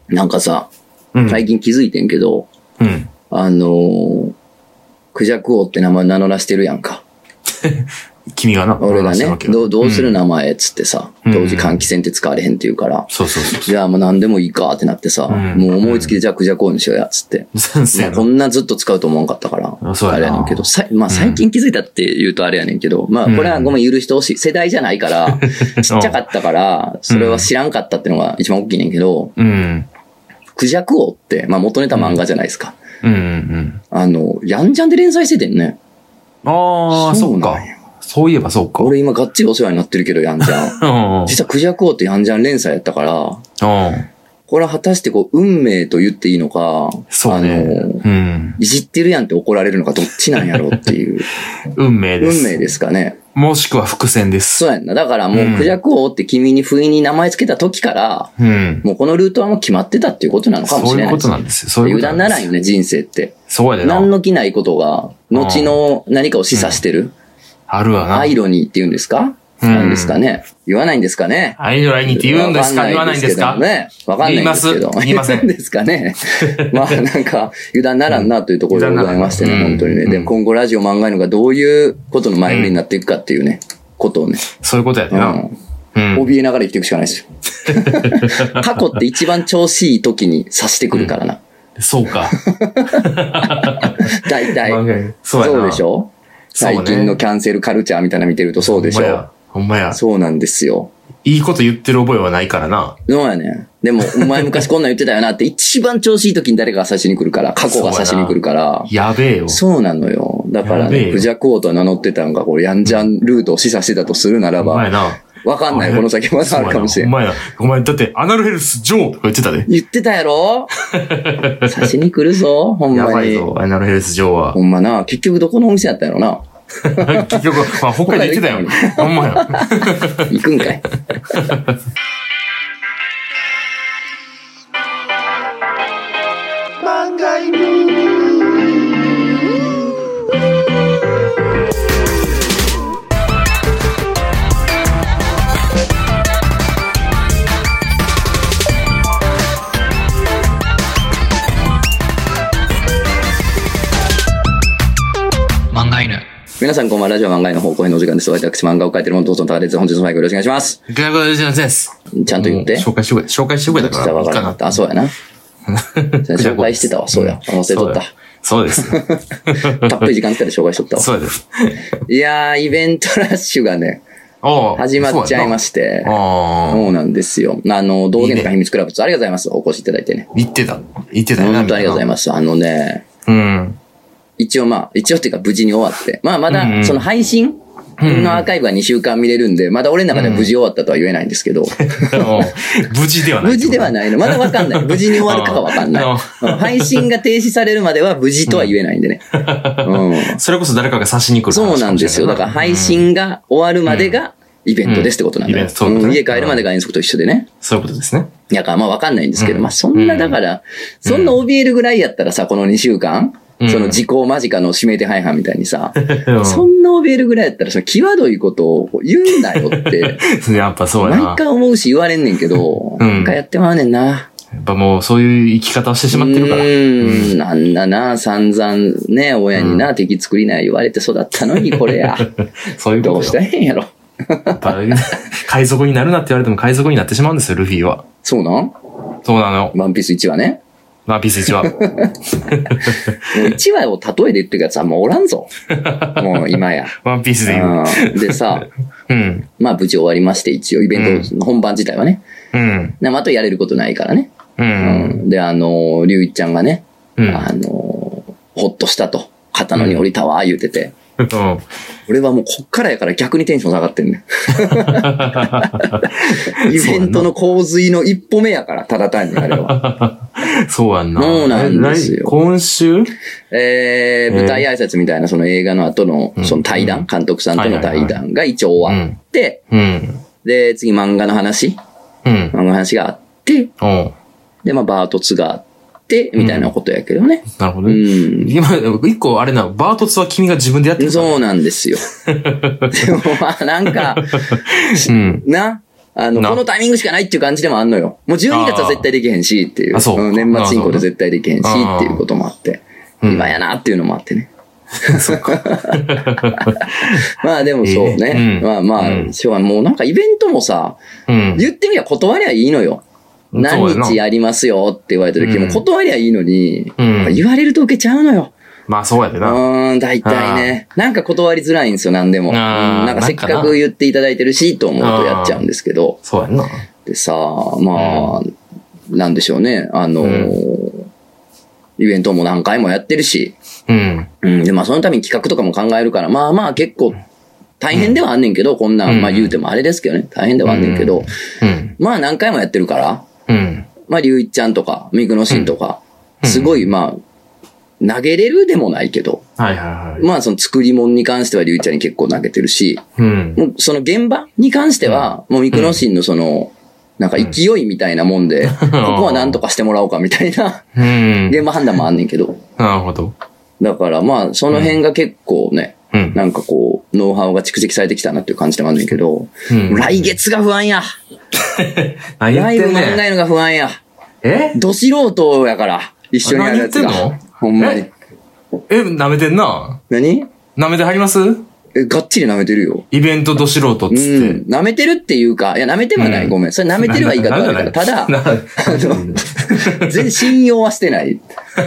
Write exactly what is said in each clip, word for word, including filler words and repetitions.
なんかさ、うん、最近気づいてんけど、うん、あのー、クジャク王って名前名乗らしてるやんか。 君がな。 俺がね、どう、どうする名前っつってさ、うん、当時換気扇って使われへんって言うから、 そうそうそう。 じゃあもう何でもいいかってなってさ、うん、もう思いつきでじゃあクジャク王にしようやっつって。うん、こんなずっと使うと思わんかったから、そうあれやねんけど、さまあ最近気づいたって言うとあれやねんけど、まあこれはごめん許してほしい。世代じゃないから、ちっちゃかったから、それは知らんかったってのが一番大きいねんけど、うん、クジャク王って、まあ元ネタ漫画じゃないですか。うんうんうん、あの、ヤンジャンで連載しててんね。 ああ、そうか。そういえばそうか。 俺今がっちりお世話になってるけど、ヤンジャン。実はクジャク王ってヤンジャン連載やったから、これは果たしてこう、運命と言っていいのか、そうね、あの、うん、いじってるやんって怒られるのかどっちなんやろうっていう。 運命です。 運命ですかね。 もしくは伏線です。 そうやんな。だからもう、クジャク王って君に不意に名前つけた時から、うん、もうこのルートはもう決まってたっていうことなのかもしれないです。 そういうことなんですよ。そういうことなんです。 油断ならんよね、人生って。 そうやでな。 何の気ないことが、後の何かを示唆してる。うん、 あるわな。 アイロニーって言うんですか？うん、なんですかね。言わないんですかね。 アイロニーって言うんですか？言わないんですか？ ね。わかんないんですけど。 言います。言いません。 ですかね。まあなんか、油断ならんなというところでございましてね、うん、本当にね。でも今後ラジオ漫画のがどういうことの前振りになっていくかっていうね、ことをね。 そういうことやねな。うん。 怯えながら生きていくしかないですよ。過去って一番調子いい時に察してくるからな。 うん、そうか。 大体。そうそうでしょ？最近のキャンセルカルチャーみたいなの見てるとそうでしょ。ほんまや。 ほんまや。 そうなんですよ。 いいこと言ってる覚えはないからな。 そうやね。でも、お前昔こんなん言ってたよなって一番調子いい時に誰かが刺しに来るから、過去が刺しに来るから。 やべえよ。 そうなのよ。だからね、クジャク王と名乗ってたのが、これヤンジャンルートを示唆してたとするならば。 お前な。 わかんない。この先まだあるかもしれん。 お前な。お前だって、アナルヘルスジョーとか言ってたで。 言ってたやろ刺しに来るぞ、ほんまに。 やばいぞ、アナルヘルスジョーは。 ほんまな。結局どこのお店やったんやろな。 結局、まあ、北海道行ってたよ。ほんまや。 行くんかい。漫画犬。 漫画犬。 皆さんこんばんは。ラジオ漫画の方向へのお時間です。私漫画を描いてるものどうぞの高です。本日のマイクよろしくお願いします。 よろしくお願いします。 ちゃんと言って。 紹介してくれ。紹介してくれだから。 わからなかった。あ、そうやな。紹介してたわ。そうや。忘れとった。 そうです。 たっぷり時間使って紹介しとったわ。 そうです。 いやー、イベントラッシュがね、始まっちゃいまして。そうなんですよ。あの、道玄とか秘密クラブツありがとうございます。お越しいただいてね。 言ってた。言ってたよね。 本当ありがとうございます。あのね、うん。一応まあ、一応っていうか無事に終わって。まあまだ、その配信のアーカイブはにしゅうかん見れるんで、まだ俺の中では無事終わったとは言えないんですけど。 無事ではない。 無事ではないの。まだわかんない。無事に終わるかがわかんない。配信が停止されるまでは無事とは言えないんでね。 うん、それこそ誰かが刺しに来る。 そうなんですよ。だから配信が終わるまでがイベントですってことなんだよ。うんうん、家帰るまでが遠足と一緒でね。 そういうことですね。 だからまあわかんないんですけど、うん、まあそんなだから、そんな怯えるぐらいやったらさ、このにしゅうかんその時効間近の指名手配犯みたいにさ、うん、そんな怯えるぐらいやったら、その際どいことを言うなよって。 やっぱそうやな。 毎回思うし言われんねんけど、うん、なんかやってまうねんな。やっぱもうそういう生き方をしてしまってるから。 うーん、あんなな、散々ね、親にな、うん、敵作りない言われて育ったのに、これや。 そういうことどうしたらへんやろ。 やっぱ海賊になるなって言われても海賊になってしまうんですよ、ルフィは。 そうなんそうなの。 ワンピースいちわね。 ワンピースいちわ。もういちわを例えで言ってるやつはもうおらんぞ。もう今や。 ワンピースで言う。でさ、うん、まあ無事終わりまして、一応イベントの本番自体はね。うん。であとやれることないからね。うん。うん、で、あの、りゅういちゃんがね、うん、あの、ほっとしたと。肩のに降りたわ、言うてて。うん、俺はもうこっからやから逆にテンション下がってんねん。イベントの洪水の一歩目やから、ただ単にあれは。 そうやんな。 そうなんですよ。 今週えー、舞台挨拶みたいなその映画の後のその対談、うん、監督さんとの対談が一応終わって、うん、で、次漫画の話、うん、漫画の話があって、うん、で、まあバートツがあって、みたいなことやけどね。 うん、なるほどね。うん、今、一個あれな、バートツは君が自分でやってる。 そうなんですよ。でもまあなんか、うん、な、 あの、このタイミングしかないっていう感じでもあんのよ。もうじゅうにがつは絶対できへんしっていう。 あ、そう。 うん、年末進行で絶対できへんしっていうこともあって。今やなっていうのもあってね。 そうか。 まあでもそうね。えーうん、まあまあ、うん、しょうがない。もうなんかイベントもさ、うん、言ってみりゃ断りゃいいのよ。何日やりますよって言われた時、うん、も断りゃいいのに、うん、言われると受けちゃうのよ。 まあそうやでな。 うん、大体ね。なんか断りづらいんですよ、何でも。うん、なんかせっかく言っていただいてるし、と思うとやっちゃうんですけど。 そうやんな。 でさ、まあ、うん、なんでしょうね。あのー、うんイベントも何回もやってるし。うん。うん。で、まあそのために企画とかも考えるから、まあまあ結構大変ではあんねんけど、うん、こんなん、まあ言うてもあれですけどね。大変ではあんねんけど。うん。まあ何回もやってるから。うん。まありゅういちちゃんとか、ミクノシンとか、うん、すごいまあ、投げれるでもないけど。はいはいはい。まあその作り物に関してはりゅういちちゃんに結構投げてるし。うん。もうその現場に関しては、もうミクノシンのその、なんか勢いみたいなもんで、うん、ここは何とかしてもらおうかみたいな、うん、現場判断もあんねんけど。 なるほど。 だからまあ、その辺が結構ね、うん、なんかこう、ノウハウが蓄積されてきたなっていう感じでもあんねんけど、うん、来月が不安や。ライブ考えるのが不安や。えど素人やから、一緒にやるやつが。ほんまに。 え、舐めてんな。 何舐めてはります？ え、がっちり舐めてるよ。 イベントど素人っつって。うん。 舐めてるっていうか、いや、舐めてはない。うん、ごめん。それ舐めてるは言い方悪いから。ただ、あの、全然信用はしてない。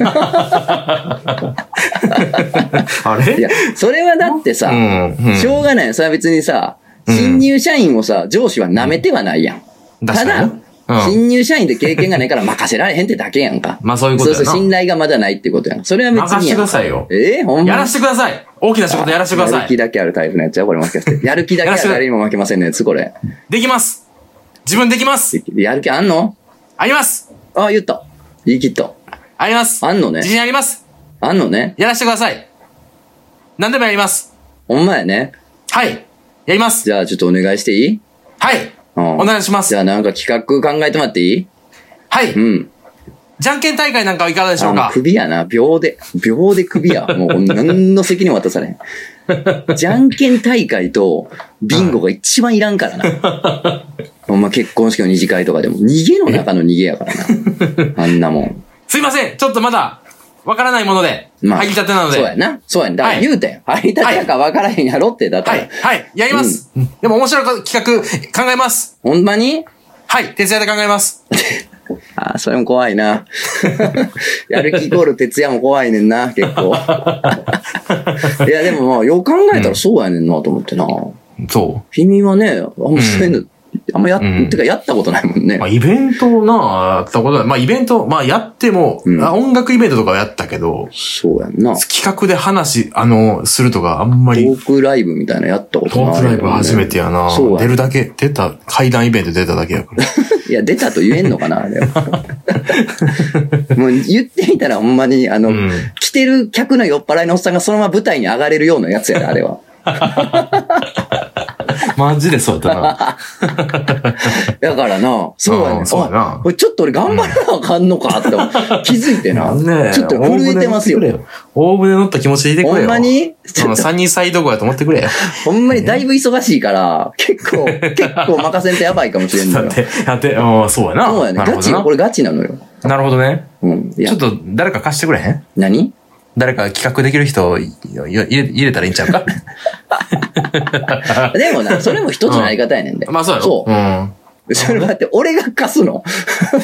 あれいや、それはだってさ、うんうん、しょうがない。それは別にさ、新入社員をさ、上司は舐めてはないやん。うん、ただ、うん、新入社員で経験がないから任せられへんってだけやんか。 まあそういうことやな。 そうそう、信頼がまだないってことやん。それは別に。 任してくださいよ。 えー、ほんまに。 やらしてください。大きな仕事やらしてください。 やる気だけあるタイプのやつや、これもしかして。やる気だけある誰にも負けませんのやつ、これ。 できます。自分できます。 やる気あんの？ あります。 ああ、言った。言い切った。 あります。 あんのね。 自信あります。 あんのね。 やらしてください。何でもやります。 ほんまやね。 はい。やります。 じゃあちょっとお願いしていい？ はい。うん、お願いします。 じゃあなんか企画考えてもらっていい？ はい。うん。じゃんけん大会なんかはいかがでしょうか？ 首やな。秒で。秒で首や。もう何の責任も渡されへん。じゃんけん大会とビンゴが一番いらんからな。ほんま結婚式の二次会とかでも逃げの中の逃げやからな。あんなもん。 すいません。ちょっとまだわからないもので。まあ、入りたてなので。 そうやな。そうやな。だから言うてん。はい、入りたてやからわからへんやろって。だったら。 はい。はい。やります。うん、でも面白い企画考えます。 ほんまに？ はい。徹夜で考えます。 ああ、それも怖いな。やる気イコール徹夜も怖いねんな、結構。いや、でもまあ、よく考えたらそうやねんなと思ってな。 うん、そう。 君はね、あんまそういうの、うん、あんまやっ、うん、てかやったことないもんね。 まあ、イベントな、やったことない。まあ、イベント、まあ、やっても、うん、音楽イベントとかはやったけど、 そうやんな。 企画で話、あの、するとかあんまり。 トークライブみたいなやったことない、ね。 トークライブ初めてやな。そうや。出るだけ、出た、階段イベント出ただけやから。 いや、出たと言えんのかなあれは。もう言ってみたらほんまに、あの、うん、来てる客の酔っ払いのおっさんがそのまま舞台に上がれるようなやつやで、あれは。 マジでそうやったな。 だからな、そうやねん。そうやな。ちょっと俺頑張らなあかんのかって気づいてな。ね、ちょっと震えてますよ。 大船乗った気持ちでいてくれよ。 ほんまにさんにんサイドゴやと思ってくれよ。 ほんまにだいぶ忙しいから、結構、結構任せんとやばいかもしれんのよ。 やって、やって、ああ、そうやな。 そうやね。ガチ、これガチなのよ。 なるほどね。うん。ちょっと誰か貸してくれへん？ 何？ 誰か企画できる人入れ、入れたらいいんちゃうか？ でもな、それも一つのやり方やねんで。 うん、まあそうやろ。 そう。うん。それ待って、俺が貸すの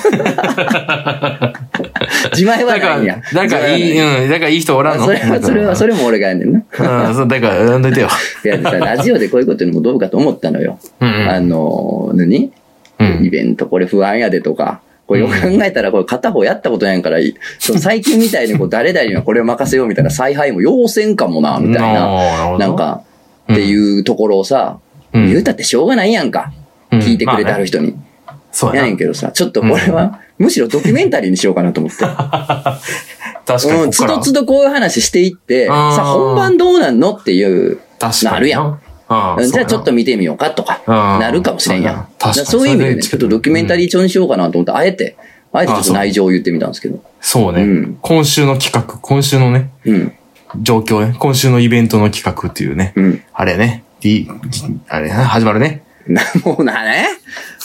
自前はないんや。 だからいい、うん、だからいい人おらんの？ それは、それは、それも俺がやんねんな。 うん、そう、だから、やんどいてよ。 いや、ラジオでこういうこと言うのもどうかと思ったのよ。うんうん、あの、何、うん、イベントこれ不安やでとか。これよく考えたら、これ片方やったことないから、その最近みたいにこう誰々にはこれを任せようみたいな采配も要せんかもな、みたいな。なんか、っていうところをさ、言うたってしょうがないやんか。聞いてくれてある人に。そうやねんけどさ、ちょっとこれは、むしろドキュメンタリーにしようかなと思って。確かに。 うん、つどつどこういう話していって、さあ本番どうなんのっていうのあるやん。ああじゃあちょっと見てみようかとか、なるかもしれんやん。そうそういう意味でね、ちょっとドキュメンタリー調にしようかなと思って、あえて、あえてちょっと内情を言ってみたんですけど。 そうね。うん、今週の企画、今週のね、うん、状況ね、今週のイベントの企画っていうね、うん、あれね、D、あれ、始まるね。 な、もうなね、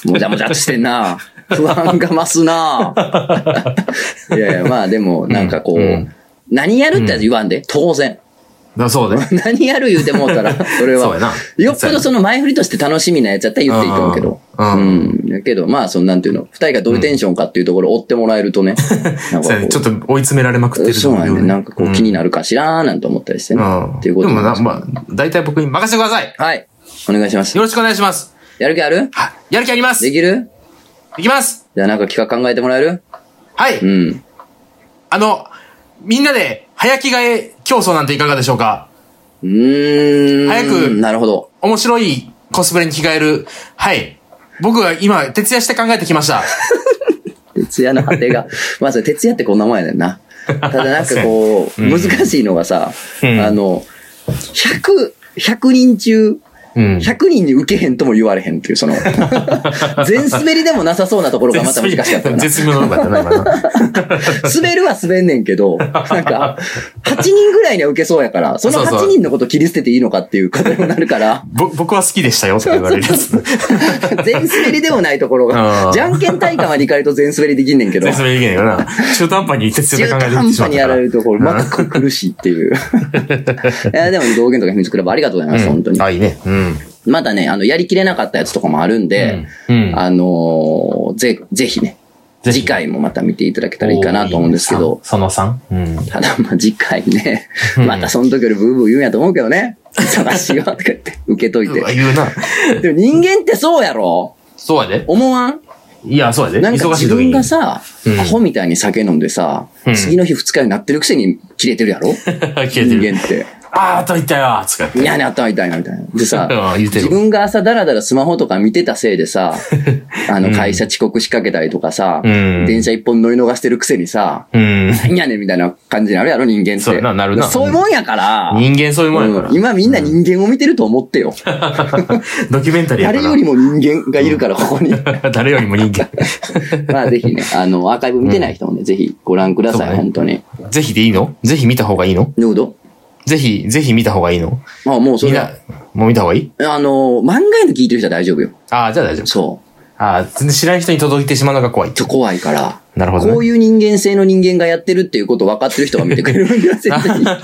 もじゃもじゃっとしてんな。不安が増すな。いやいや、まあでも、なんかこう、うん、何やるって言わんで、うん、当然。 だそうね。 何やる言うてもうたら、それは。そうやな。よっぽどその前振りとして楽しみなやつやったら言っていいと思うけど。うん。うん。だけど、まあ、そのなんていうの、二人がどういうテンションかっていうところを追ってもらえるとね。 なんかちょっと追い詰められまくってる。 そうなんね。なんかこう気になるかしらーなんて思ったりしてね。うん。っていうことで。 でもな、まあ、大体僕に任せてください。 はい。お願いします。 よろしくお願いします。 やる気ある？ はい。やる気あります。 できる？ できます。 じゃあなんか企画考えてもらえる？ はい。うん。あの、みんなで早着替え競争なんていかがでしょうか？ うーん。 早く、 なるほど。 面白いコスプレに着替える。はい。僕は今、徹夜して考えてきました。 徹夜の果てが。まあそれ徹夜ってこんなもんやねんな。ただなんかこう、難しいのがさ、うん、あの、ひゃく、ひゃくにん中、ひゃくにんに受けへんとも言われへんっていう、その、全滑りでもなさそうなところがまた難しかったよな。 絶妙なのかったな、今な。 滑るは滑んねんけど、なんか、はちにんぐらいには受けそうやから、そのはちにんのこと切り捨てていいのかっていうことになるから。 ぼ僕は好きでしたよって言われるやつ。 全滑りでもないところが、じゃんけん大会まで行かれると全滑りできんねんけど。 全滑りできんねんよな。中途半端に徹夜で考えてしまった。 中途半端にやられるところ、まく苦しいっていう。いや、でも道元とか秘密クラブありがとうございます、本当に。 あ、いいね。うん。 まだね、あの、やりきれなかったやつとかもあるんで、うんうん、あのー、ぜ、ぜひね、次回もまた見ていただけたらいいかなと思うんですけど。 そのさん、うん、 ただ、まあ、次回ね、またその時よりブーブー言うんやと思うけどね。忙しいわ、とか言って、受けといて。 言うな。 でも人間ってそうやろ？ そうやで。 思わん？ いや、そうやで。 なんか自分がさ、うん、アホみたいに酒飲んでさ、うん、次の日二日になってるくせに切れてるやろ？切れてる。人間って。 あー、頭痛いわ、つかって。 いやね、頭痛いな、みたいな。でさ、自分が朝だらだらスマホとか見てたせいでさ、あの、会社遅刻しかけたりとかさ、うん、電車一本乗り逃してるくせにさ、うん、何やねんみたいな感じになるやろ、人間って。 そうな、なるな。 そういうもんやから。 人間そういうもんやから。 うん、今みんな人間を見てると思ってよ。 ドキュメンタリーやから。 誰よりも人間がいるから、ここに。 誰よりも人間。 まあぜひね、あの、アーカイブ見てない人もね、うん、ぜひご覧ください、ね、本当に。 ぜひでいいの？ぜひ見た方がいいの？ どういうこと？ ぜひ、ぜひ見た方がいいの？ あ、もうそれ。みんな、 もう見た方がいい？ あの、漫画への聞いてる人は大丈夫よ。 ああ、じゃあ大丈夫。 そう。 ああ、全然知らない人に届いてしまうのが怖い。 ちょ、怖いから。 なるほど、ね。 こういう人間性の人間がやってるっていうことを分かってる人が見てくれるんだよ、絶対に。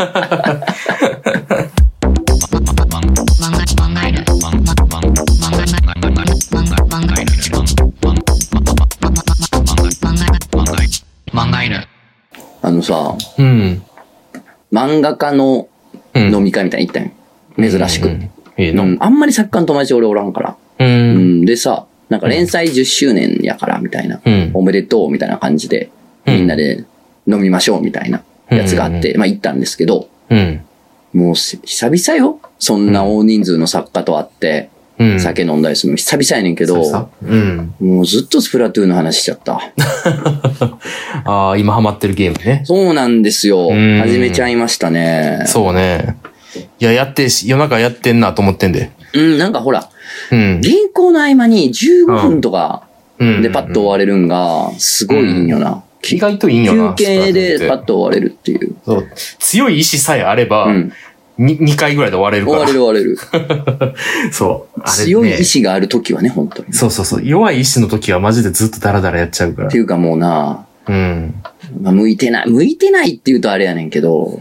あのさ、うん。漫画家の飲み会みたいに行ったんよ。うん、珍しく。うんええの、うん。あんまり作家の友達俺おらんから。うん、うん。でさ、なんか連載じゅっしゅうねんやからみたいな。うん、おめでとうみたいな感じで、みんなで飲みましょうみたいなやつがあって、うん、まあ行ったんですけど、うん、もう久々よ。そんな大人数の作家と会って、うん、酒飲んだりするの久々やねんけど、うん、もうずっとスプラトゥーンの話しちゃった。 ああ、今ハマってるゲームね。 そうなんですよ。始めちゃいましたね。 そうね。いや、やって、夜中やってんなと思ってんで。 うん、なんかほら、うん、原稿の合間にじゅうごふんとかでパッと終われるんが、すごいいいんよな。 うん、意外といいんよな。 休憩でパッと終われるっていう。 そう。強い意志さえあれば、うんに、にかいぐらいで終われるから。 終われる終われる。 そう。 あれね、強い意志があるときはね、本当に。 そうそうそう。弱い意志のときはマジでずっとダラダラやっちゃうから。 っていうかもうな、うん。まあ、向いてない、向いてないって言うとあれやねんけど、うん。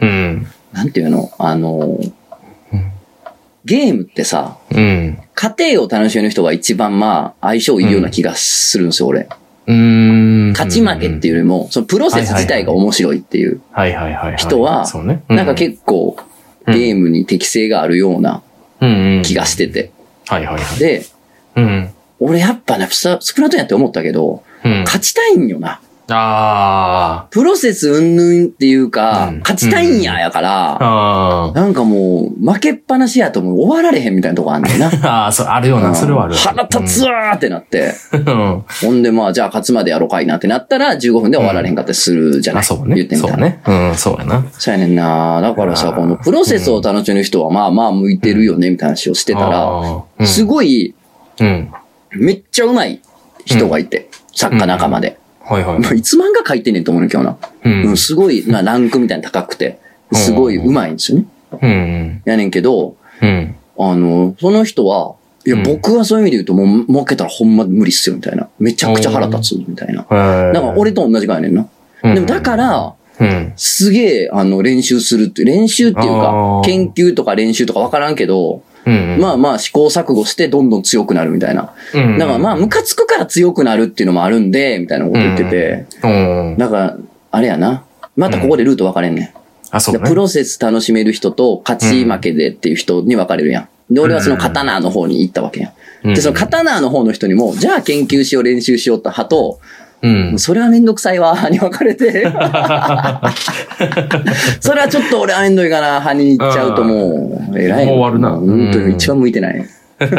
なんていうのあの、うん、ゲームってさ、うん。家庭を楽しめる人が一番まあ、相性いいような気がするんですよ、俺。うーん。勝ち負けっていうよりも、そのプロセス自体が面白いっていう。はいはいはい。人は、そうね。なんか結構、ゲームに適性があるような気がしてて。はいはいはい。で、うん、俺やっぱね、スプラトゥーンやって思ったけど、うん、勝ちたいんよな。ああ。プロセス云々っていうか、うん、勝ちたいんややから、うん、なんかもう、負けっぱなしやともう終わられへんみたいなとこあんねんな。 ああ、そう、あるような、それはある。 腹立つわーってなって。うん、ほんでまあ、じゃあ勝つまでやろうかいなってなったら、じゅうごふんで終わられへんかったりするじゃない。うん、あ、そうね。言ってみたら。 そうね。うん、そうやな。 そうやねんな。だからさ、このプロセスを楽しむ人はまあまあ向いてるよね、みたいな話をしてたら、うん、すごい、うん、めっちゃうまい人がいて、うん、作家仲間で。はいはい。まあ、いつ漫画描いてんねんと思うねん、今日な。うん。うん、すごい、まあ、ランクみたいな高くて、すごい上手いんですよね。うん。やねんけど、うん。あの、その人は、 いや、うん、僕はそういう意味で言うと、もう負けたらほんま無理っすよ、みたいな。めちゃくちゃ腹立つ、みたいな。だから俺と同じかやねんな。うん、でもだから、うん、すげえ、あの、練習するって、練習っていうか、研究とか練習とかわからんけど、うんうん、まあまあ試行錯誤してどんどん強くなるみたいな。うんうん、だからまあムカつくから強くなるっていうのもあるんで、みたいなこと言ってて。うんうん、だから、あれやな。またここでルート分かれんねん。うん、あ、そうね。プロセス楽しめる人と勝ち負けでっていう人に分かれるやん。で、俺はその刀の方に行ったわけやん。うん、で、その刀の方の人にも、じゃあ研究しよう練習しようって派と、うん、それはめんどくさいわ、派に分かれて。それはちょっと俺はめんどいかな、派に行っちゃうともう、偉い。 もう終わるな。 本当に一番向いてない。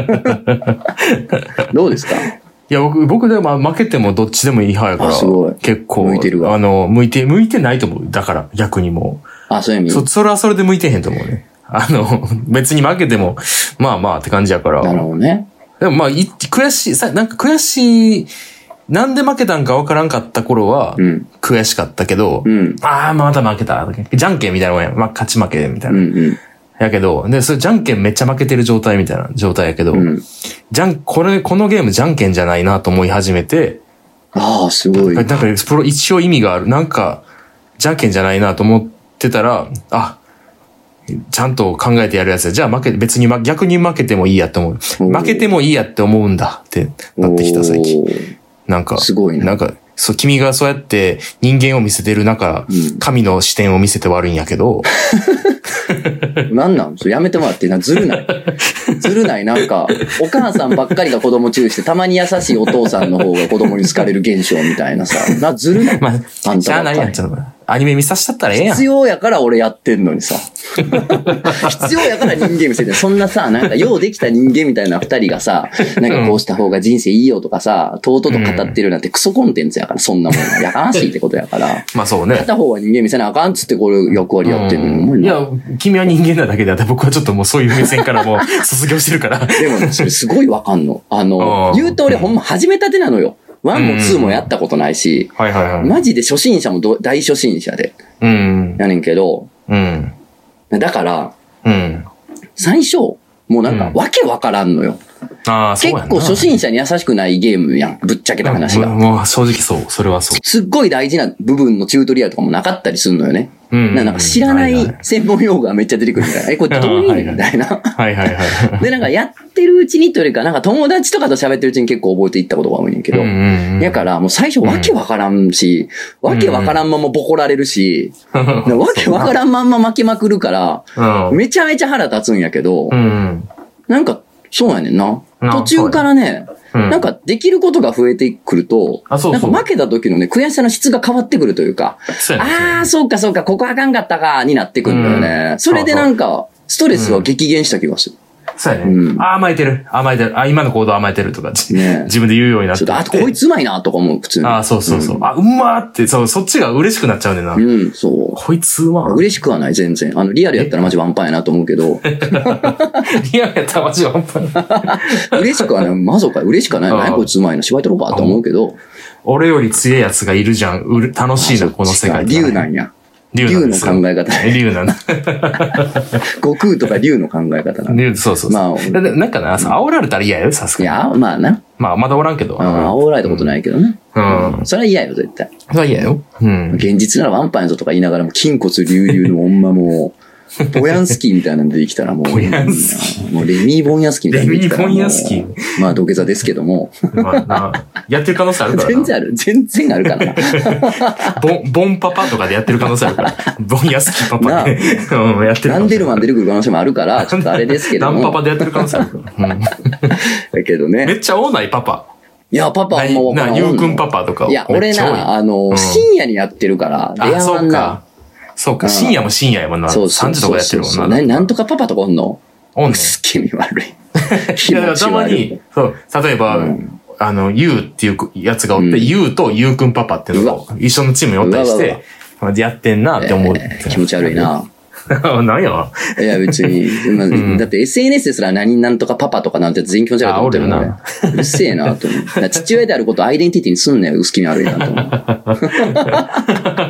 どうですか？ いや、僕、僕でも負けてもどっちでもいい派やから。 すごい。 結構。 向いてるわ。 あの、向いて、向いてないと思う。だから、逆にもう。あ、そういう意味？ そ、それはそれで向いてへんと思うね。あの、別に負けても、まあまあって感じやから。 なるほどね。 でもまあ、い、悔しい、さ、なんか悔しい、なんで負けたんか分からんかった頃は、悔しかったけど、うん、ああ、また負けた。じゃんけんみたいなもんや。まあ、勝ち負けみたいな。うんうん、やけど、で、それじゃんけんめっちゃ負けてる状態みたいな状態やけど、うん、じゃん、これ、このゲームじゃんけんじゃないなと思い始めて、 ああ、すごい。 なんか、プロ、一応意味がある。なんか、じゃんけんじゃないなと思ってたら、あ、ちゃんと考えてやるやつや。じゃあ負け、別に逆に負けてもいいやって思う。負けてもいいやって思うんだってなってきた最近。なんか、 すごいね。 なんか、そう、君がそうやって人間を見せてる中、うん、神の視点を見せて悪いんやけど。 なんなんそれやめてもらってな、ずるないずるないなんか、お母さんばっかりが子供注意して、たまに優しいお父さんの方が子供に好かれる現象みたいなさ。な、ずるない。まあ、 あんたばっかり。じゃあ何やっちゃうのアニメ見させたったらええやん。 必要やから俺やってんのにさ。必要やから人間見せてそんなさ、なんかようできた人間みたいな二人がさ、なんかこうした方が人生いいよとかさ、とうとうと語ってるなんてクソコンテンツやから、そんなもん。やかましいってことやから。 まあそうね。 片方は人間見せなあかんっつってこれ役割やってるのに。 いや、君は人間なだけであって僕はちょっともうそういう目線からもう卒業してるから。 でもね、それすごいわかんの。あの、言うと俺ほんま始めたてなのよ。ワンもツーもやったことないし、はいはいはい、マジで初心者も大初心者で、うん、やねんけど、うん、だから、うん、最初、もうなんかわけわからんのよ。あ結構初心者に優しくないゲームやん。ぶっちゃけた話が。 もう正直そう。それはそう。 すっごい大事な部分のチュートリアルとかもなかったりするのよね。うん、なんか知らない専門用語がめっちゃ出てくるみたいな。え、これどういう意味みたいな。はいはいはい。で、なんかやってるうちにというか、なんか友達とかと喋ってるうちに結構覚えていったことが多いねんけど。だからもう最初わけわからんし、わけわからんままボコられるし、わけわからんまんま負けまくるから、めちゃめちゃ腹立つんやけど、なんかそうやねんな。途中からね、うん、なんかできることが増えてくると、あそうそうなんか負けた時のね、悔しさの質が変わってくるというか、うああ、そうかそうか、ここあかんかったか、になってくるんだよね。うん、それでなんか、ストレスは激減した気がする。 そうやね。うん、あ甘えてる。甘えてる。あ、今の行動甘えてるとか、ね、自分で言うようになって。 あとこいつうまいなとか思う、普通に。 あそうそうそう。うん、あ、うまーって、そう、そっちが嬉しくなっちゃうねんな。うん、そう。こいつうまー。 嬉しくはない、全然。あの、リアルやったらマジワンパンやなと思うけど。 リアルやったらマジワンパン。 嬉しくはない。マゾか、嬉しくはない。何こいつうまいな、芝居とろうかと思うけど。 俺より強いやつがいるじゃん。うる楽しいな、この世界。 竜なんや。竜の考え方。 竜なんだ。 悟空とか竜の考え方なんだ。 竜、そうそうそう。まあ、なんかな、煽られたら嫌よ、さすがに。 いや、まあな。 まあ、まだおらんけど。 うん、煽られたことないけどね。うん。それは嫌よ、絶対。 それは嫌よ。 うん。現実ならワンパンやぞとか言いながらも、筋骨隆々のほんまもう、ボヤンスキーみたいなのでできたらもう、 ボヤンスキーもうレミー・ボンヤスキーみたいなのでできたらもう。 レミー・ボンヤスキーまあ土下座ですけども。 まあな、やってる可能性あるからな。 全然ある。全然あるからな。 ボン、ボンパパとかでやってる可能性あるから。ボンヤスキーパパで。うん、やってる。 ランデルマン出てくる可能性もあるから、ちょっとあれですけども。 ランパパでやってる可能性あるから。うん。 だけどね。 めっちゃ多ないパパ。 いや、パパも。 な、ゆうくんパパとか。 いや、俺な、あの、深夜にやってるから、出会わんな。 そうか、深夜も深夜やもんな。そうそうそう。さんじとかやってるもんな。 な、なんとかパパとかおんのおんのすっげえ悪い。 いや、たまに、そう、例えば、うん、あの、ゆうっていうやつがおって、うん、ゆうとゆうくんパパっていうのが一緒のチームにおったりして、やってんなって思う、 えー。気持ち悪いな。 何やいや別に、まあうん、だって エスエヌエス ですら何なんとかパパとかなんて全員気持ち悪いと思ってるのね。うるせえなと思う。父親であることをアイデンティティにすんねよ、薄気味悪いなと思う。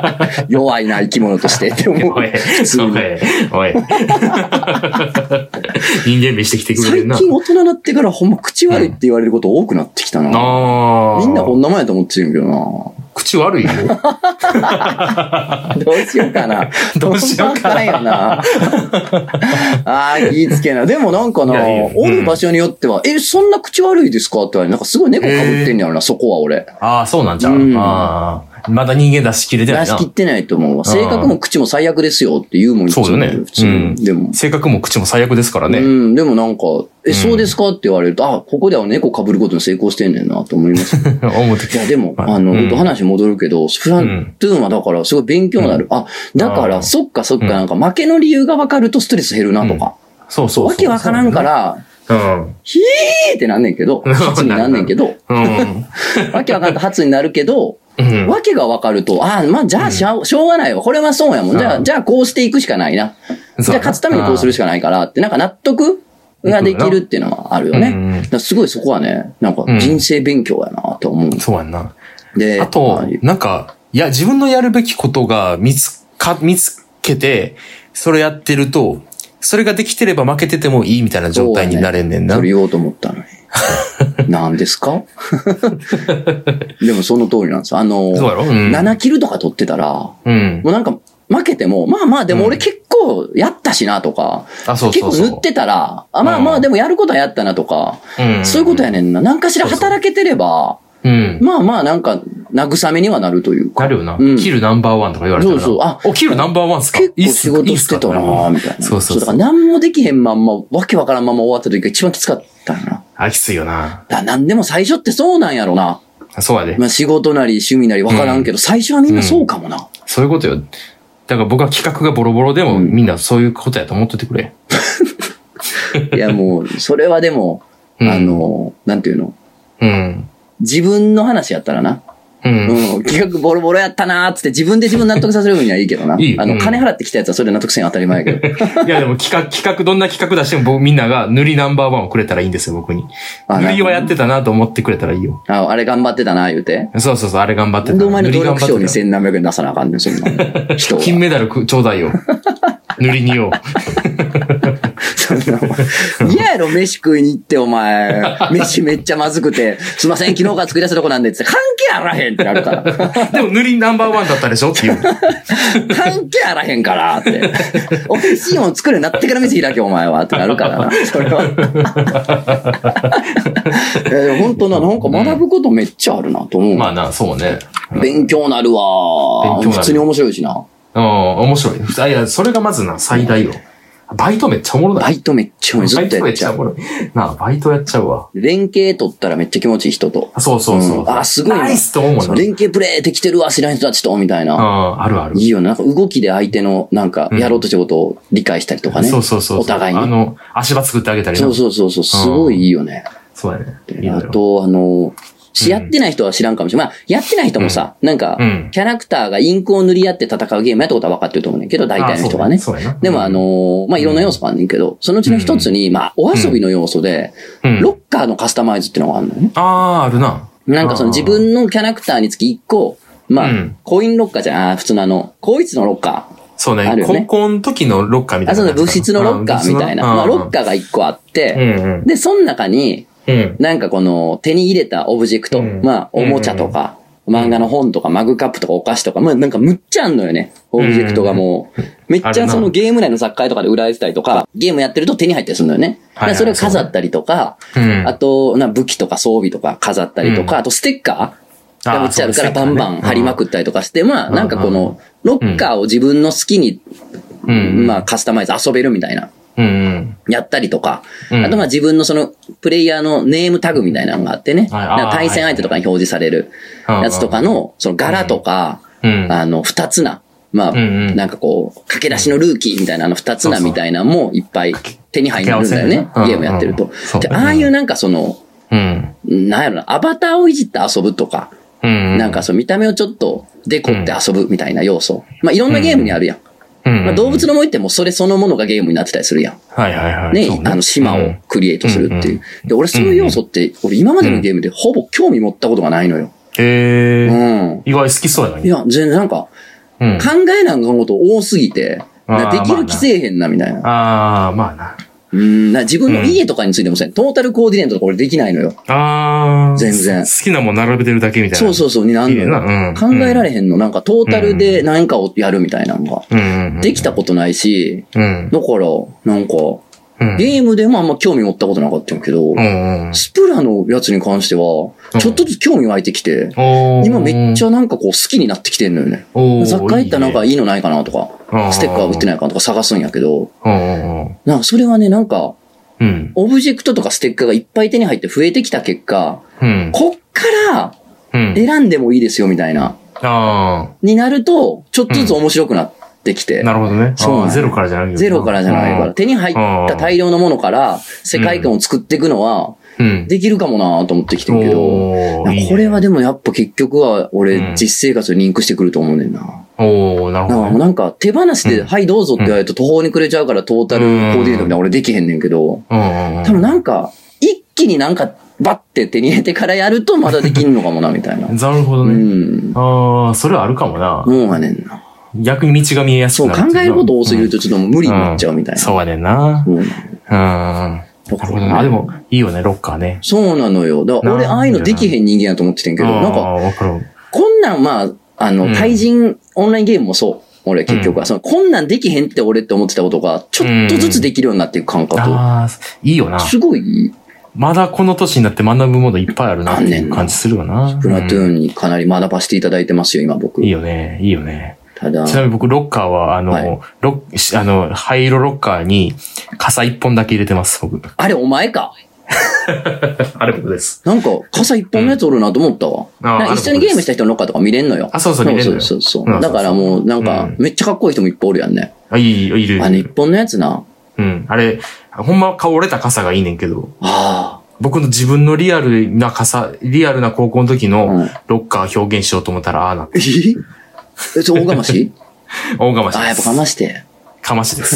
弱いな、生き物としてって思う。 おい、おい、おい。 人間美してきてくれるな。 最近大人になってからほんま口悪いって言われること多くなってきたな。うん、あみんなこんな前やと思ってるけどな。 口悪いよ。 どうしようかな。 どうしようかな。 よな。ああ、気ぃつけな。でもなんかな、おる場所によっては、え、そんな口悪いですかって言われて、なんかすごい猫被ってんねやろな、そこは俺。 ああ、そうなんちゃう。うん、ああ。まだ人間出し切れてないな。 出し切ってないと思うわ。性格も口も最悪ですよって言うもん。 そうよね。 普通に。うん、でも。 性格も口も最悪ですからね。 うん。でもなんか、え、そうですかって言われると、あ、ここでは猫被ることに成功してんねんなと思います。いや、でも、あの、うん、話戻るけど、スプラトゥーンはだからすごい勉強になる。うん、あ、だから、そっかそっか、なんか負けの理由が分かるとストレス減るなとか。 うん、そうそうそう。 わけわからんから、うん。ひーってなんねんけど、発になんねんけど、うん、わけわからんと発になるけど、うん、わけがわかると、ああ、まあ、じゃあしょう、しょうがないわ。これはそうやもん。じゃあ、じゃあこうしていくしかないな。じゃあ勝つためにこうするしかないからって、なんか納得ができるっていうのはあるよね。うん、だすごいそこはね、なんか人生勉強やなと思う。 うん、そうやんな。 で、 あと、なんか、いや、自分のやるべきことが見つか、見つけて、それやってると、それができてれば負けててもいいみたいな状態になれんねんな。 それ言おうと思ったのに。何ですかでもその通りなんですよ。あの、そうやろ、うん、ななキルとか取ってたら、うん、もうなんか負けても、まあまあでも俺結構やったしなとか、うん、あそうそうそう結構塗ってたら、あまあまあでもやることはやったなとか、うん、そういうことやねんな。なんかしら働けてれば、うん、まあまあなんか、慰めにはなるというか。 なるよな。うん、キルナンバーワンとか言われてる。そうそう。あ、お、キルナンバーワンっすか？ 結構仕事してたなぁ、みたいな。そうそうそう。だから何もできへんまんま、わけわからんまま終わった時が一番きつかったよな。 あ、きついよな。 だなんでも最初ってそうなんやろな。 そうやで。 まあ仕事なり趣味なりわからんけど、うん、最初はみんなそうかもな、うん。 そういうことよ。だから僕は企画がボロボロでも、うん、みんなそういうことやと思っててくれ。 いやもう、それはでも、うん、あの、なんていうの？うん。自分の話やったらな。うん。うん。企画ボロボロやったなーつって自分で自分納得させる分にはいいけどな。いい。あの、うん、金払ってきたやつはそれ納得せん当たり前やけど。 いやでも企画、企画、どんな企画出しても僕みんなが塗りナンバーワンをくれたらいいんですよ、僕に。塗りはやってたなと思ってくれたらいいよ。 あ、あれ頑張ってたな、言うて。 そうそうそう、あれ頑張ってた。 なんでお前の努力賞にせん何百円出さなあかんねん、そんな。人は。 金メダルちょうだいよ。塗りによ。 そんなお前。嫌やろ、飯食いに行って、お前。飯めっちゃまずくて、すいません、昨日から作り出すとこなんでって関係あらへんってなるから。 でも塗りナンバーワンだったでしょっていう。 関係あらへんからって。美味しいもん作るようになってから店開け、お前はってなるからな。それは。いやでも本当な、なんか学ぶことめっちゃあるなと思う。うん、 まあな、そうね。 勉強なるわ。普通に面白いしな。 うん、面白い。いや、それがまずな、最大よ。バイトめっちゃおもろない。 バイトめっちゃおもろい。ずっとやっちゃう。 バイトめっちゃおもろい。なあ、バイトやっちゃうわ。 連携取ったらめっちゃ気持ちいい人と。 そうそうそう。うん、 あ、すごいな。 ナイスと思うな。 連携プレイできてるわ、知らん人たちと、みたいな。 ああ、あるある。 いいよね。なんか動きで相手の、なんか、やろうとしたことを理解したりとかね。 そうそうそう。 お互いに。 あの、足場作ってあげたりそうそうそうそう。すごいいいよね。 そうやね。 あと、あの、やってない人は知らんかもしれない。まあ、やってない人もさ、なんか、キャラクターがインクを塗り合って戦うゲームやったことは分かってると思うねんけど、大体の人がね。でもあの、まあ、いろんな要素があんねんけど、そのうちの一つに、まあ、お遊びの要素で、ロッカーのカスタマイズってのがあるのよね。 ああ、あるな。 なんかその自分のキャラクターにつき一個、まあ、コインロッカーじゃん、普通のあの、高一のロッカー。 そうね。高校の時のロッカーみたいな。 あ、そうね、物質のロッカーみたいな。まあ、ロッカーが一個あって、で、その中に、うん、なんかこの手に入れたオブジェクト、うん、まあおもちゃとか、うん、漫画の本とかマグカップとかお菓子とか、まあなんかむっちゃあんのよね。オブジェクトがもう、めっちゃそのゲーム内の雑貨屋とかで売られてたりとか、ゲームやってると手に入ったりするのよね。はいはい、それを飾ったりとか、うん、あとな武器とか装備とか飾ったりとか、うん、あとステッカーがめっちゃあるからバンバン貼りまくったりとかして、まあなんかこのロッカーを自分の好きに、うん、まあカスタマイズ遊べるみたいな。うんうん、やったりとか、うん、あとまあ自分のそのプレイヤーのネームタグみたいなのがあってね、なんか対戦相手とかに表示されるやつとかのその柄とか、うん、あの二つな、まあ、うんうん、なんかこう、駆け出しのルーキーみたいなの二つなみたいなのもいっぱい手に入るんだよね、ゲームやってると。で、ああいうなんかその、うん、なんやろな、アバターをいじって遊ぶとか、うんうん、なんかそう見た目をちょっとデコって遊ぶみたいな要素。まあいろんなゲームにあるやん。まあ、動物の森ってもうそれそのものがゲームになってたりするやん。 はいはいはい。 ね、ねあの島をクリエイトするっていう。で、俺そういう要素って、俺今までのゲームでほぼ興味持ったことがないのよ。 へえ。うん。意外好きそうやな。 いや、全然なんか、うん、考えなんかのこと多すぎて、できる気せえへんなみたいな。 ああ、まあな。 うん、な自分の家とかについてもさ、うん、トータルコーディネートとか俺できないのよ。 ああ。 全然。 好きなもん並べてるだけみたいな。 そうそうそう、になんのよ。うん、考えられへんの。なんかトータルで何かをやるみたいなのが。うん、できたことないし、うん、だから、なんか、うん、ゲームでもあんま興味持ったことなかったんやけど、うんうん、スプラのやつに関しては、ちょっとずつ興味湧いてきて、うん、今めっちゃなんかこう好きになってきてんのよね。雑貨行ったらなんかいいのないかなとか、ステッカー売ってないかなとか探すんやけど、なんかそれはね、なんか、うん、オブジェクトとかステッカーがいっぱい手に入って増えてきた結果、うん、こっから選んでもいいですよみたいな、うん、になると、ちょっとずつ面白くなって、できて。 なるほどね。そう。ゼロからじゃないゼロからじゃないから。手に入った大量のものから世界観を作っていくのは、できるかもなと思ってきてるけど、うん、これはでもやっぱ結局は俺実生活にリンクしてくると思うねんな。 おー、なるほど、ね。 なんか手放しで、うん、はいどうぞって言われると途方に暮れちゃうからトータルコーディネートみたいな俺できへんねんけど、多分なんか一気になんかバッて手に入れてからやるとまだできんのかもなみたいな。 なるほどね。うん、ああ、それはあるかもな。 もうやねんな。 逆に道が見えやすくなる。 そう、考えること多すぎるとちょっともう無理になっちゃうみたいな。 うん、そうやねんな。うん。うん。なるほどね。あ、でも、いいよね、ロッカーね。 そうなのよ。だから俺、ああいうのできへん人間やと思っててんけど、なんか、こんなん、まあ、あの、対人オンラインゲームもそう。俺、結局は。その、こんなんできへんって俺って思ってたことが、ちょっとずつできるようになっていく感覚。 ああ、いいよな。 すごいいい。 まだこの年になって学ぶものいっぱいあるなっていう感じするよな。 スプラトゥーンにかなり学ばせていただいてますよ、今僕。 いいよね、いいよね。 ただちなみに僕、ロッカーは、あの、はい、ロあの、灰色ロッカーに、傘一本だけ入れてます、僕。 あれ、お前か。 あれ僕です。 なんか、傘一本のやつおるなと思ったわ。うん、一緒にゲームした人のロッカーとか見れんのよ。 あ、そうそう、見れんのよ。 そうそうそう。うん、だからもう、なんか、めっちゃかっこいい人もいっぱいおるやんね。 あ、いい、いる。 あの、一本のやつな。 うん。あれ、ほんまは折れた傘がいいねんけど。 ああ。 僕の自分のリアルな傘、リアルな高校の時のロッカー表現しようと思ったら、ああなって。 ええそれ大がまし大がましです。 あ、やっぱかまして。 かましです。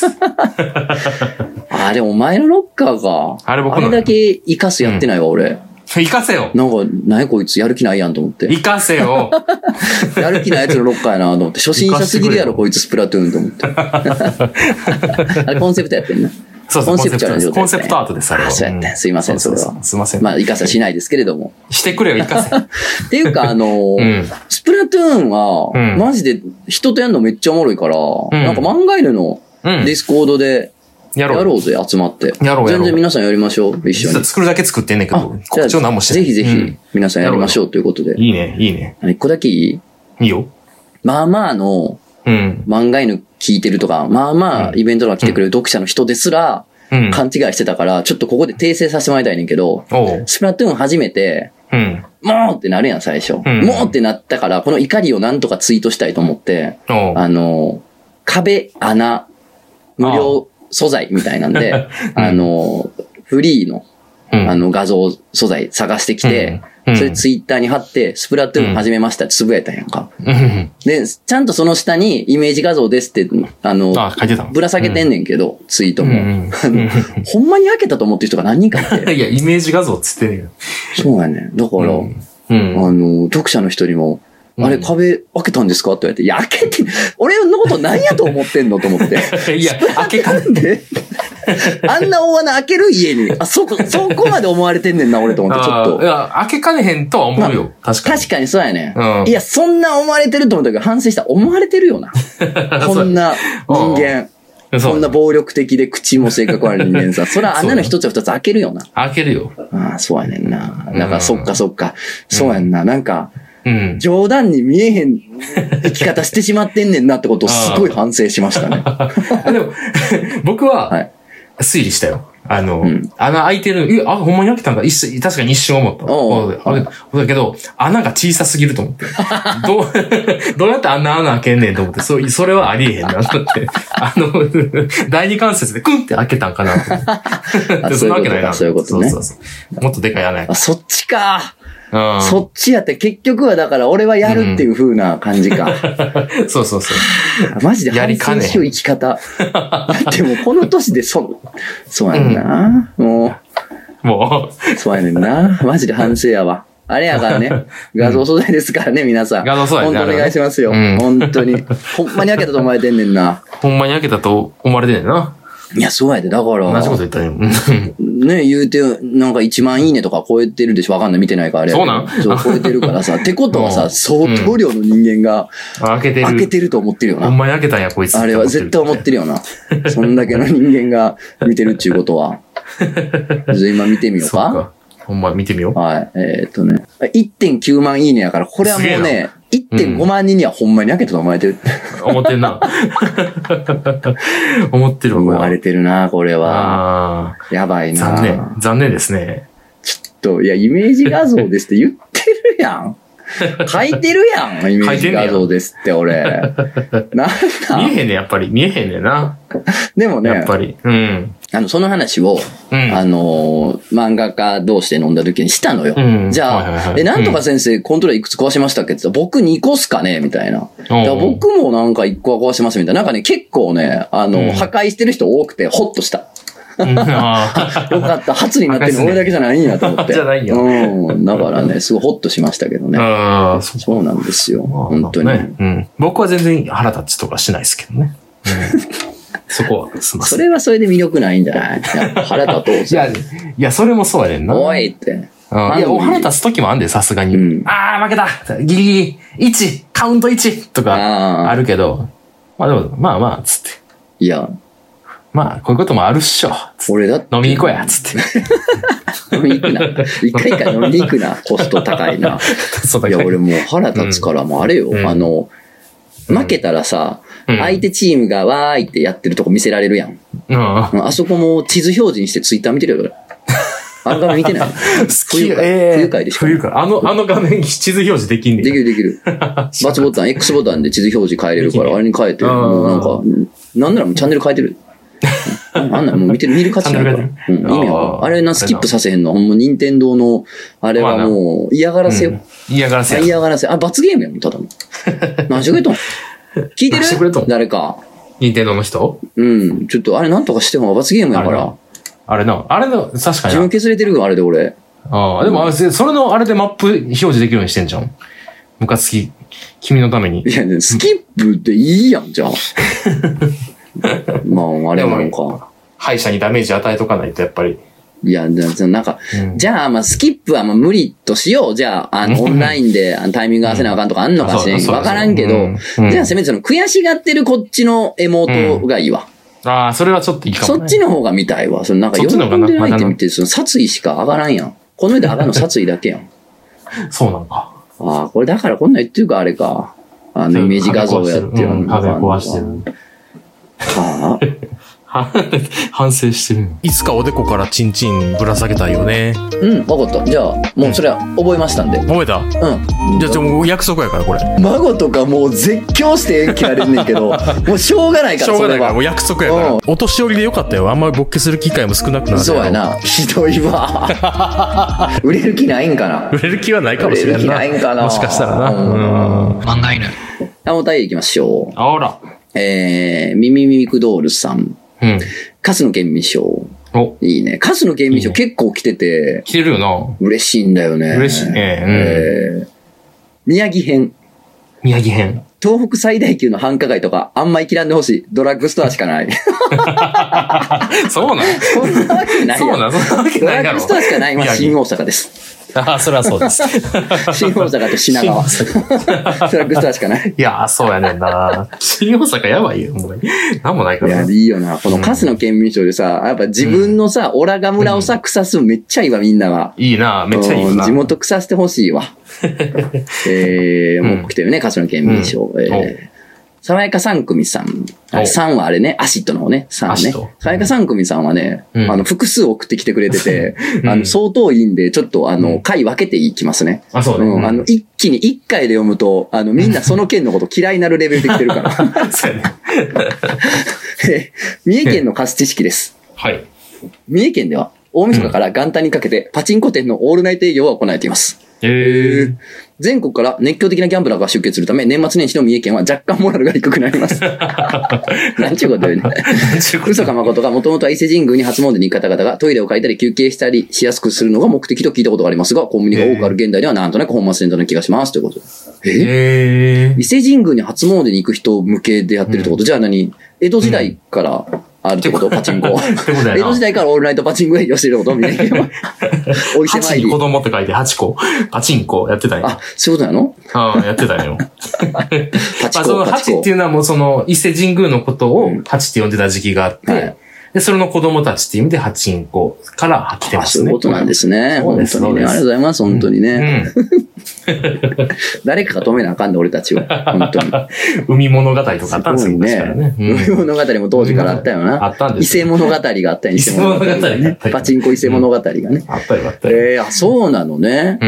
あれ、お前のロッカーか。 あれ僕の。 あれだけ活かすやってないわ、うん、俺。 活かせよ。 なんか、何こいつやる気ないやんと思って。 活かせよ。 やる気ないやつのロッカーやなと思って。初心者すぎるやろ、こいつスプラトゥーンと思って。あれコンセプトやってんな。 そうそう、コンセプトアート。コンセプトアートです、あれは。 あ、そうやって。すいません、それは。 すいません。 まあ、活かせはしないですけれども。 してくれよ、活かせ。 っていうか、あの、スプラトゥーンは、マジで人とやるのめっちゃおもろいから、なんか漫画犬のディスコードで、やろうぜ、集まって。 やろう、 全然皆さんやりましょう、一緒に。 作るだけ作ってんねんけど、告知を何もしてない。 ぜひぜひ、皆さんやりましょうということで。 いいね、いいね。 一個だけいい？ いいよ。 まあまあの、漫画犬聞いてるとか、まあまあイベントとか来てくれる読者の人ですら、勘違いしてたから、ちょっとここで訂正させてもらいたいねんけど、スプラトゥーン初めて、もうってなるやん、最初。もうってなったから、この怒りをなんとかツイートしたいと思って、あの、壁、穴、無料素材みたいなんで、あの、フリーの、あの画像素材探してきて、それツイッターに貼って、スプラトゥーン始めましたってつぶやいたんやんか。で、ちゃんとその下にイメージ画像ですって、あの、ぶら下げてんねんけど、ツイートも。ほんまに開けたと思ってる人が何人かいて。 いや、イメージ画像っつってんねん。 そうやねん。だから、あの、読者の人にも、あれ壁開けたんですかって言われて、いや、開けて、俺のこと何やと思ってんのと思って。 いや、開けかんで。 あんな大穴開ける家に、あ、そこ、そこまで思われてんねんな、俺と思って、ちょっと。 いや、開けかねへんとは思うよ。まあ、確かに。 確かにそうやね、うん。いや、そんな思われてると思ったけど、反省した。思われてるよな。こんな人間。そんな暴力的で口も性格悪い人間さ。それはあんなの一つや二つ開けるよな。 開けるよ。 ああ、そうやねんな。だから、そっかそっか。そうやんな。なんか、うん、冗談に見えへん生き方してしまってんねんなってことをすごい反省しましたね。 でも僕は推理したよ。あの、うん、穴開いてる、あ、ほんまに開けたんだ。一瞬、確かに一瞬思った。おうあれだけど、穴が小さすぎると思って。どう、どうやってあんな穴開けんねんと思って、そそれはありえへんなと思って。あの、第二関節でクンって開けたんかなと思って。そんなわけないな。 そういうことね。 そうそうそう。もっとでかい穴や。 あ、そっちか。そっちやって、結局はだから俺はやるっていう風な感じか。 うん、そうそうそう。 マジで反省しよう生き方。だってもうこの年でそ、そうやんな、うん。もう。もう。そうやねんな。マジで反省やわ。あれやからね。画像素材ですからね、皆さん。 画像素材本当お願いしますよ。うん、本当に。ほんまに開けたと思われてんねんな。 ほんまに開けたと思われてんねんな。 いや、そうやで。だから。 同じこと言ったよ。 ね、言うて、なんかいちまんいいねとか超えてるでしょ。わかんない。見てないからあれ。 そうなんそう、超えてるからさ。ってことはさ、相当量の人間が、 開けてる。 開けてると思ってるよな。 ほんまに開けたんや、こいつ。 あれは絶対思ってるよな。そんだけの人間が見てるっていうことは。じゃあ今見てみようか。そうか。 ほんま見てみよう。 はい。えー、っとね。いってんきゅうまんいいねやから、これはもうね、いってんごまん人にはほんまに開けたと思われてる。 思ってんな。思ってるわ。 思われてるな、これは。やばいな。 残念。残念ですね。 ちょっと、いや、イメージ画像ですって言ってるやん。書いてるやん、イメージ画像ですって、俺。なんだ。 見えへんね、やっぱり。見えへんねんな。 でもね。 やっぱり。うん。 あの、その話を、うん、あの、漫画家同士で飲んだ時にしたのよ。うん、じゃあ、はいはいはい、え、なんとか先生、うん、コントローラーいくつ壊しましたっけって言ったら、僕にこっすかねみたいな。僕もなんかいっこは壊しますみたいな。なんかね、結構ね、あの、うん、破壊してる人多くて、ホッとした。よかった。初になってるの俺だけじゃないんやと思って。 じゃないよ。 うん。だからね、すごいホッとしましたけどね。ああ、そうなんですよ。本当に、 ねうん。僕は全然腹立ちとかしないですけどね。うんそこはすみません。 それはそれで魅力ないんじゃない腹立とう。 いや、いや、それもそうやねんな。 おいって。 いや、お腹立つ時もあんで、さすがに。うん、あー、負けたギリギリいちカウントいちとかあるけど、まあでも、まあまあ、つって。いや。まあ、こういうこともあるっしょ。 俺だって。 飲みに行こうや、つって。 飲みに行くな。一回一回飲みに行くな。コスト高いな。そうだいや、俺もう腹立つからもうあれよ。うん、あの、負けたらさ、うん、相手チームがわーいってやってるとこ見せられるやん。うん、あそこも地図表示にしてツイッター見てるよ。あの画面見てない冬会、えー、冬会でしょ。 冬会。あの、あの画面地図表示できんねん。 できるできる。バツボタン、X ボタンで地図表示変えれるから、あれに変えて、もうなんか、なんならもうチャンネル変えてる。あんなもう見てる、見る価値ないから。うん、意味は。あれな、スキップさせへんの。ほんま、任天堂の、あれはもう、嫌がらせよ。 うん、嫌がらせよ。嫌がらせ。あ、罰ゲームやもん、ただの。何してくれとん聞いてるしてくれとん誰か。 任天堂の人うん。ちょっと、あれなんとかしても罰ゲームやから。 あれな、あれの、確かに。 自分削れてるよ、あれで俺。 ああ、でも、うん、それのあれでマップ表示できるようにしてんじゃん。ムカつき、君のために。 いや、ね、スキップっていいやん、じゃあ。まあ、あれなんか。 敗者にダメージ与えとかないと、やっぱり。 いや、なんか、うん、じゃあ、まあ、スキップはまあ無理としよう。じゃあ、あの、オンラインでタイミング合わせなあかんとかあんのかしれん。わからんけど、うんうん、じゃあ、せめてその、悔しがってるこっちのエモートがいいわ。 うん、ああ、それはちょっといいかも、ね。 そっちの方が見たいわ。そのなんか、喜んでないって見て、その、殺意しか上がらんやん。この世で上がるの殺意だけやん。 そうなんか。 ああ、これだからこんなん言ってるか、あれか。あの、イメージ画像やってるの。 壁壊してる。はあ反省してる。いつかおでこからチンチンぶら下げたいよね。 うん、わかった。じゃあ、もうそれは覚えましたんで。 覚えた？うん。じゃあ、もう約束やから、これ。 孫とかもう絶叫して切られんねんけど、もうしょうがないから、 しょうがないから、もう約束やから。うん、お年寄りでよかったよ。あんまり勃起する機会も少なくなる。 そうやな。ひどいわ。売れる気ないんかな。 売れる気はないかもしれない。 売れる気ないんかな。 もしかしたらな。うん。 漫画犬。 あ、お便り行きましょう。 あら。 えー、ミミミミクドールさん。うん。カスの県民賞。お。いいね。カスの県民賞結構来てて。 来てるよな。 嬉しいんだよね。 嬉しいね。うん。 えー、宮城編。 宮城編。 東北最大級の繁華街とか、あんま行きらんでほしい。ドラッグストアしかない。 そうなんそんなわけない。 そうなんそんなわけないだろ。 ドラッグストアしかない。まあ、新大阪です。 ああ、それはそうです。 新大阪と品川。ドラッグストアしかない。 いやー、そうやねんな。新大阪やばいよ。もうなんもないから。 いや、いいよな。このカスの県民賞でさ、やっぱ自分のさ、オラガ村をさ、腐すのめっちゃいいわ、みんなが。 いいな、めっちゃいいな。 地元腐してほしいわ。えー、もう来てるね、カスの県民賞。えー爽やかさん組さん。さんはあれね、アシッドの方ね。さんね。爽やかさん組さんはね、うん、あの、複数送ってきてくれてて、うん、あの、相当いいんで、ちょっとあの、うん、回分けていきますね。 あ、そうね。 うん。あの、一気に一回で読むと、あの、みんなその県のこと嫌いになるレベルで来てるから。そうね。三重県の貸し知識です。 はい。 三重県では、大晦日から元旦にかけて、パチンコ店のオールナイト営業が行われています。 へー。 全国から熱狂的なギャンブラーが集結するため、年末年始の三重県は若干モラルが低くなります。なんちゅうこと言うね。嘘か誠か、もともとは伊勢神宮に初詣に行く方々がトイレを借りたり休憩したりしやすくするのが目的と聞いたことがありますが、コンビニが多くある現代ではなんとなく本末転倒な気がします。ということで。えー、伊勢神宮に初詣に行く人向けでやってるってこと、うん、じゃあ何江戸時代からあるってことパチンコ。江戸時代からオールナイトパチンコ営業してることみたいな。 お伊勢参り。子供って書いてはちこ。パチンコやってたんや。 あ、そういうことなの？ ああ、やってたよ。パチンコ。まあ、そのはちっていうのはもうその伊勢神宮のことをはちって呼んでた時期があって、うんはい、で、それの子供たちっていう意味でパチンコから来てますね。 そういうことなんですね。本当にね。ありがとうございます。本当にね。うんうん誰かが止めなあかんで、俺たちは。本当に。 海物語とかあったんですよね。ねうん、海物語も当時からあったよな。 あったんですよ。伊勢物語があったよ、伊勢物語ね。パチンコ伊勢物語がね。うん、 あったよ、あったよ。 ええー、あ、そうなのね。うん。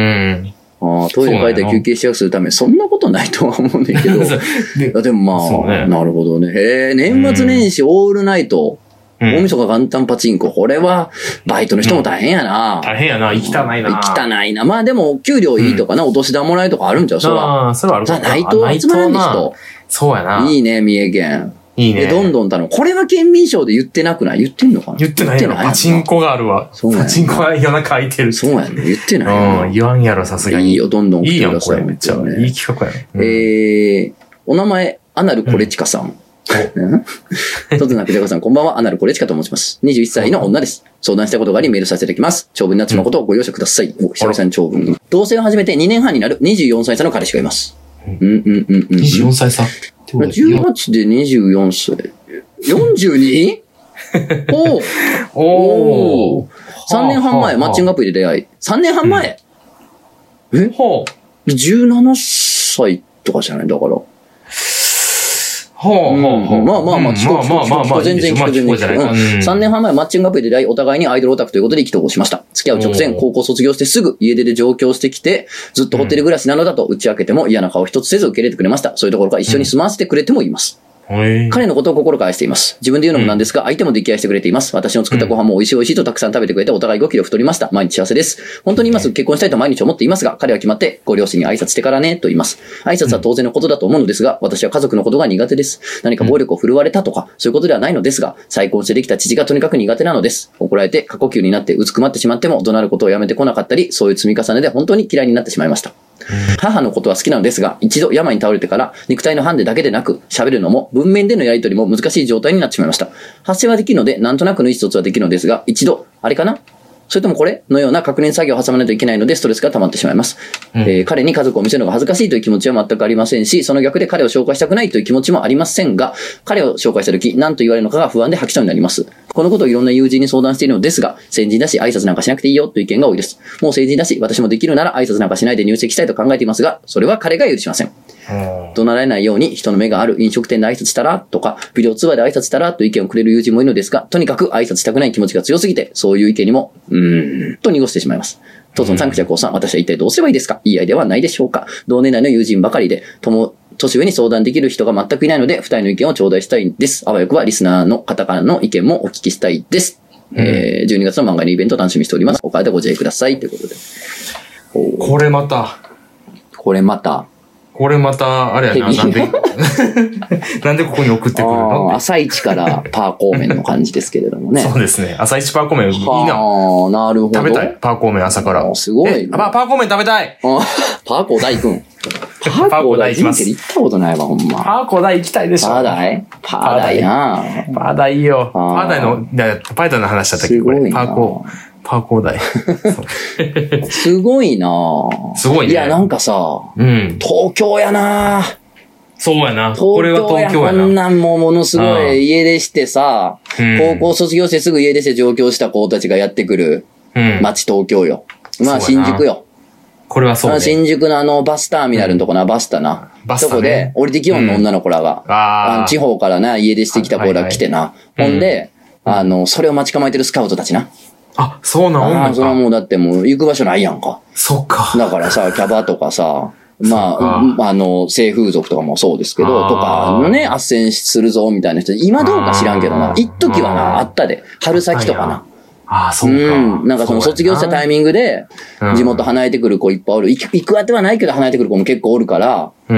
ああ、トイレ帰って休憩しやすくするため、そんなことないとは思うんだけど。でもまあ、ね、なるほどね。へえ、年末年始オールナイト。大晦日元旦パチンコ。これは、バイトの人も大変やな。 うん、大変やな。行きたないな。 行きたないな。まあでも、給料いいとかな、うん、お年玉もらえるとかあるんちゃうそら。 ああ、それはあるか。 内藤集まらんで人。 そうやな。 いいね、三重県。 いいね。 どんどん頼む。これは県民賞で言ってなくない言ってんのかな言ってないよ。パチンコがあるわ。そうパチンコが夜中空いてる。 そうやね。言ってない。 うん、言わんやろ、さすがに。 いいよ、どんどん来てください。いいやん、これめっちゃ。いい企画やね。 えー、お名前、アナルコレチカさん。とつなくでこさん、こんばんは、アナルコレチカと申します。にじゅういっさいの女です。相談したことがありメールさせていただきます。長文になってしまうことをご容赦ください。お、久々に長文。同棲を始めてにねんはんになるにじゅうよんさい差の彼氏がいます。うんうんうんうん。 にじゅうよんさい差 ? じゅうはちでにじゅうよんさい。よんじゅうに? おーおーさんねんはん前、マッチングアプリで出会い。さんねんはん前、うん、えはあ、じゅうななさいとかじゃないだから。 はあ、はあ、 まあまあまあ、聞こう、聞こう、聞こう、全然聞こう、全然聞こう。さんねんはん前、マッチングアプリで出会い、お互いにアイドルオタクということで意気投合しました。付き合う直前、高校卒業してすぐ家出で上京してきて、ずっとホテル暮らしなのだと打ち明けても嫌な顔一つせず受け入れてくれました。そういうところから一緒に住まわせてくれてもいます。彼のことを心から愛しています。自分で言うのもなんですが、相手も溺愛してくれています。私の作ったご飯も美味しい美味しいとたくさん食べてくれて、お互いごキロ太りました。毎日幸せです。本当に今すぐ結婚したいと毎日思っていますが、彼は決まって、ご両親に挨拶してからね、と言います。挨拶は当然のことだと思うのですが、私は家族のことが苦手です。何か暴力を振るわれたとか、そういうことではないのですが、再婚してできた父がとにかく苦手なのです。怒られて過呼吸になってうずくまってしまっても、怒鳴ることをやめてこなかったり、そういう積み重ねで本当に嫌いになってしまいました。母のことは好きなのですが、一度病に倒れてから肉体のハンデだけでなく喋るのも文面でのやり取りも難しい状態になってしまいました。発声はできるのでなんとなくの意思疎通はできるのですが、一度あれかなそれともこれのような確認作業を挟まないといけないのでストレスが溜まってしまいます、うんえー、彼に家族を見せるのが恥ずかしいという気持ちは全くありませんし、その逆で彼を紹介したくないという気持ちもありませんが、彼を紹介したとき何と言われるのかが不安で吐きそうになります。このことをいろんな友人に相談しているのですが、成人だし挨拶なんかしなくていいよという意見が多いです。もう成人だし私もできるなら挨拶なんかしないで入籍したいと考えていますが、それは彼が許しません。怒鳴られないように人の目がある飲食店で挨拶したらとか、ビデオ通話で挨拶したらという意見をくれる友人もいるのですが、とにかく挨拶したくない気持ちが強すぎて、そういう意見にも、うーん、と濁してしまいます。トーソンさん、クジャコウさん、私は一体どうすればいいですか？いいアイデアはないでしょうか？同年代の友人ばかりで、とも、年上に相談できる人が全くいないので、二人の意見を頂戴したいです。あわよくはリスナーの方からの意見もお聞きしたいです。うん、えー、じゅうにがつの漫画のイベントを楽しみにしております。お体ご自愛ください。ということで。 これまた。 これまた。 これまた、あれやな、なんで、なんでここに送ってくるの？ 朝一からパーコーメンの感じですけれどもね。 そうですね。朝一パーコーメンいいな。 ああ、なるほど。 食べたい。パーコーメン朝から。 すごい、ね。 パーコーメン食べたい。 パーコー大君。パーコー大行きます。行ったことないわ、ほんま。 パーコー大行きたいでしょ。 パー大パー大なパー大いいよ。パー大の、パー大の話だったっけこれ。パーコー。パーコー大。 すごいなすごいね。 いや、なんかさ、 うん、 東京やなそうやな。これは東京やな。 こんなんもものすごい家出してさ、うん、高校卒業してすぐ家出して上京した子たちがやってくる街東京よ。うん、まあ新宿よ。 これはそうね。 新宿のあのバスターミナルのとこな、うん、バスタな。バスタね。そこで降りてきよんの女の子らが、うん、あ地方からな、家出してきた子ら来てな。はいはい、ほんで、うん、あの、それを待ち構えてるスカウトたちな。 あ、そうなんああ、それはもうだってもう行く場所ないやんか。 そっか。 だからさ、キャバとかさ、まあ、あの、性風俗とかもそうですけど、とかのね、斡旋するぞ、みたいな人、今どうか知らんけどな。一時はな、あったで。春先とかな。 ああ、そうか。 うん。なんかその卒業したタイミングで、地元離れてくる子いっぱいおる。行く、行くあてはないけど離れてくる子も結構おるから、うん。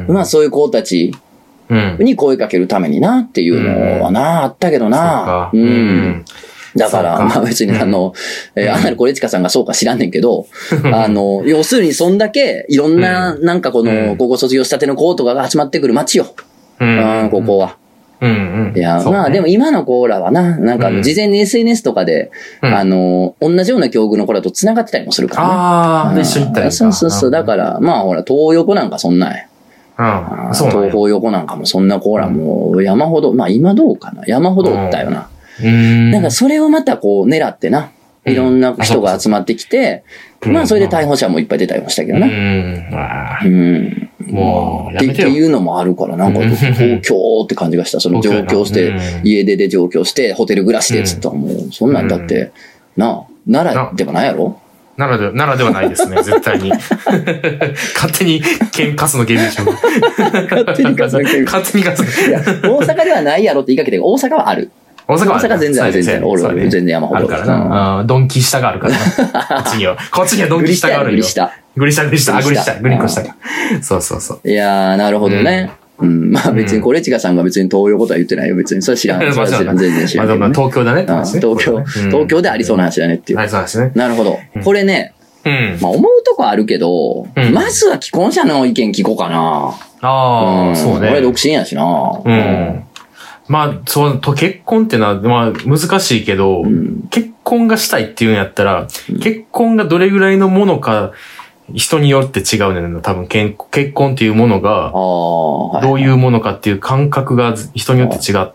まあそういう子たちに声かけるためにな、っていうのはな、あったけどな。うん。だから、まあ別にあの、えー、アナルコレチカさんがそうか知らんねんけど、あの、要するにそんだけ、いろんな、なんかこの、高校卒業したての子とかが集まってくる街よ。うん、ここは。 うんうん。 いや、 そうねまあでも今の子らはな、なんかあの事前に エスエヌエス とかで、 うんあの、同じような境遇の子らと繋がってたりもするからね。 ああ、で、一緒に行ったりとか。 そうそうそう。だから、まあほら、東横なんかそんなんや。 うん。そうなんや東方横なんかもそんな子らもう山ほど、まあ今どうかな。山ほどおったよな。 うん。 なんかそれをまたこう狙ってな。いろんな人が集まってきて、 うんまあそれで逮捕者もいっぱい出たりもしたけどな。 うん。ああうん。 もうやめてよっていうのもあるから、なんか東京って感じがした。その上京してうん、 家出で上京して、ホテル暮らしでっつったらもう、そんなんだって、なあ、奈良ではないやろならで、ならではないですね、絶対に。勝手に、県カスの芸でしょ。 勝手にカスの芸勝手にカスのいや、大阪ではないやろって言いかけて、大阪はある。 大阪は大阪全然ある、全然ある。俺は全然山ほど。 あるからな。あドンキ下があるからな。こっちには。こっちにはドンキ下があるよ。 グリ下や。 グリ下、グリ下、あ、グリ下、グリコ下か。そうそうそう。 いやー、なるほどね。うん。まあ別に、コレチカさんが別に東洋ことは言ってないよ。別に。それ知らん。それは知らん。全然知らん。 まあ東京だね。 東京、東京でありそうな話だねっていう。 ありそうな話ね。 なるほど。これね、 うん。 まあ思うとこあるけど、まずは既婚者の意見聞こうかな。 ああ、そうね。 俺独身やしな。 うん。まあ、そう、と結婚ってのは、まあ、難しいけど、うん、結婚がしたいっていうんやったら、うん、結婚がどれぐらいのものか、人によって違うねんな。多分、結婚っていうものが、どういうものかっていう感覚が人によって違って、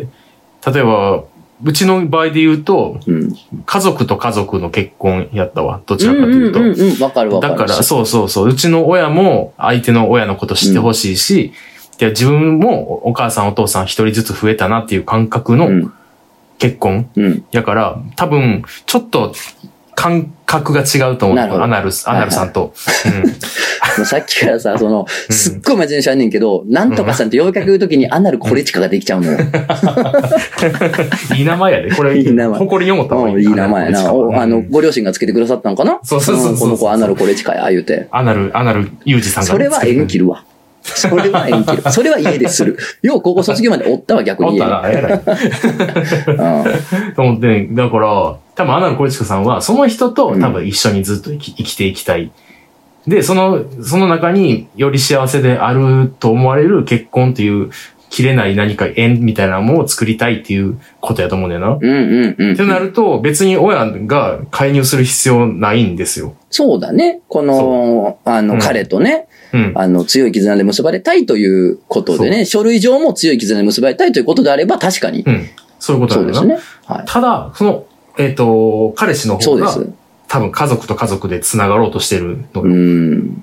例えば、うちの場合で言うと、うん、家族と家族の結婚やったわ。どちらかというと。 うんうんうんうん、わかるわかる。 だから、そうそうそう。うちの親も相手の親のこと知ってほしいし、うんで自分もお母さんお父さん一人ずつ増えたなっていう感覚の結婚。うんうん、やから、多分、ちょっと感覚が違うと思う。アナル、アナルさんと。はいはいうん、もうさっきからさ、その、すっごい真面目にしゃんねんけど、うん、なんとかさんってようやく言うときにアナルコレチカができちゃうのよ。 いい名前やで。これ、いい名前。誇りに思った方がいい。 いい名前やな。あの、ご両親がつけてくださったのかなそうそうそうそう。 この子アナルコレチカや、言うて。 アナル、アナル、ユージさんが。 それは縁切るわ。それは縁切る。それは家でする。よう高校卒業までおったわ、逆に。 おったな、偉い。と思って、だから、多分アナルコレチカさんは、その人と多分一緒にずっと生き、生きていきたい。で、その、その中により幸せであると思われる結婚という切れない何か縁みたいなものを作りたいっていうことやと思うんだよな。 うんうんうん。 ってなると、別に親が介入する必要ないんですよ。 そうだね。この、あの、うん、彼とね。うん、あの、強い絆で結ばれたいということでね、書類上も強い絆で結ばれたいということであれば確かに。 うん。そういうことなんだそうですね。はい。 ただ、その、えっと、彼氏の方が、多分家族と家族で繋がろうとしてるのよ。うん。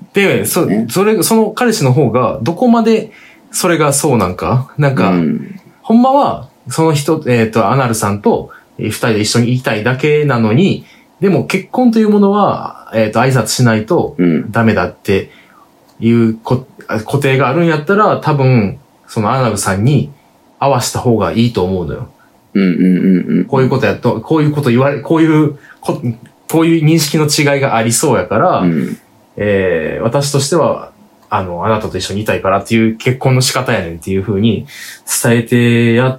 で、そ、ね、それ、その彼氏の方が、どこまでそれがそうなんか、なんか、うん、ほんまは、その人、えっと、アナルさんと二人で一緒にいたいだけなのに、でも結婚というものは、えっと、挨拶しないとダメだって、いうこ固定があるんやったら、多分、そのアナルさんに合わした方がいいと思うのよ。 うんうんうんうん。 こういうことやと、こういうこと言われ、こういうこ、こういう認識の違いがありそうやから、うん、えー、私としては、あの、あなたと一緒にいたいからっていう結婚の仕方やねんっていう風に伝えてやって、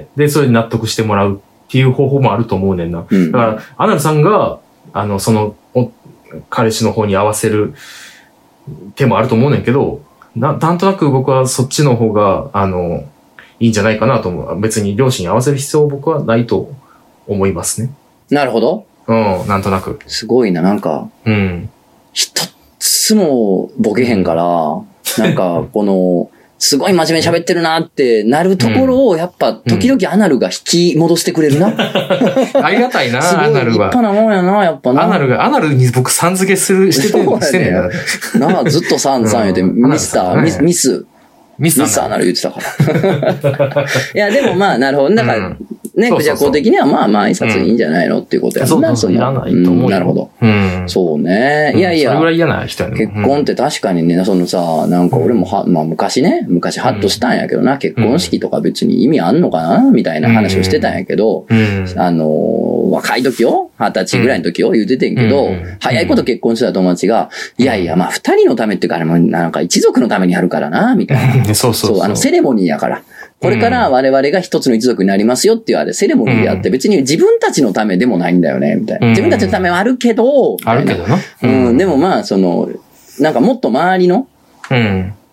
で、それに納得してもらうっていう方法もあると思うねんな。うん、だから、アナルさんが、あの、その、彼氏の方に合わせる、手もあると思うねんけど、な、なんとなく僕はそっちの方が、あの、いいんじゃないかなと思う。別に両親に合わせる必要僕はないと思いますね。 なるほど。 うん、なんとなく。 すごいな、なんか。 うん。 一つもボケへんから、なんか、この、すごい真面目に喋ってるなってなるところを、やっぱ、時々アナルが引き戻してくれるな。うん、 ありがたいな、アナルは。 立派なもんやな、やっぱな。 アナルが、アナルに僕さん付けする、してて、ね、してんねんな。なあ、ずっとさん、さん言うて、ミスター、ミス、ミス。 ミスミスアナル言ってたから。いや、でもまあ、なるほど。だから、ね、クジャコ的にはまあまあ挨拶いいんじゃないのっていうことやもんな。 そう、いらないと思う。 なるほど。そうね。いやいや。 それぐらい嫌な人やね。 結婚って確かにね、そのさ、なんか俺もは、まあ昔ね、昔ハッとしたんやけどな、結婚式とか別に意味あんのかなみたいな話をしてたんやけど、あの、若い時よ、二十歳ぐらいの時よ、言うててんけど、早いこと結婚してた友達が、いやいや、まあ二人のためっていうか、なんか一族のためにあるからな、みたいな。 そうそうそう。 あの、セレモニーやから。これから我々が一つの一族になりますよっていうあれ、セレモニーであって、別に自分たちのためでもないんだよね、みたいな。自分たちのためはあるけど、 あるけどな。 うん、でもまあ、その、なんかもっと周りの、 うん。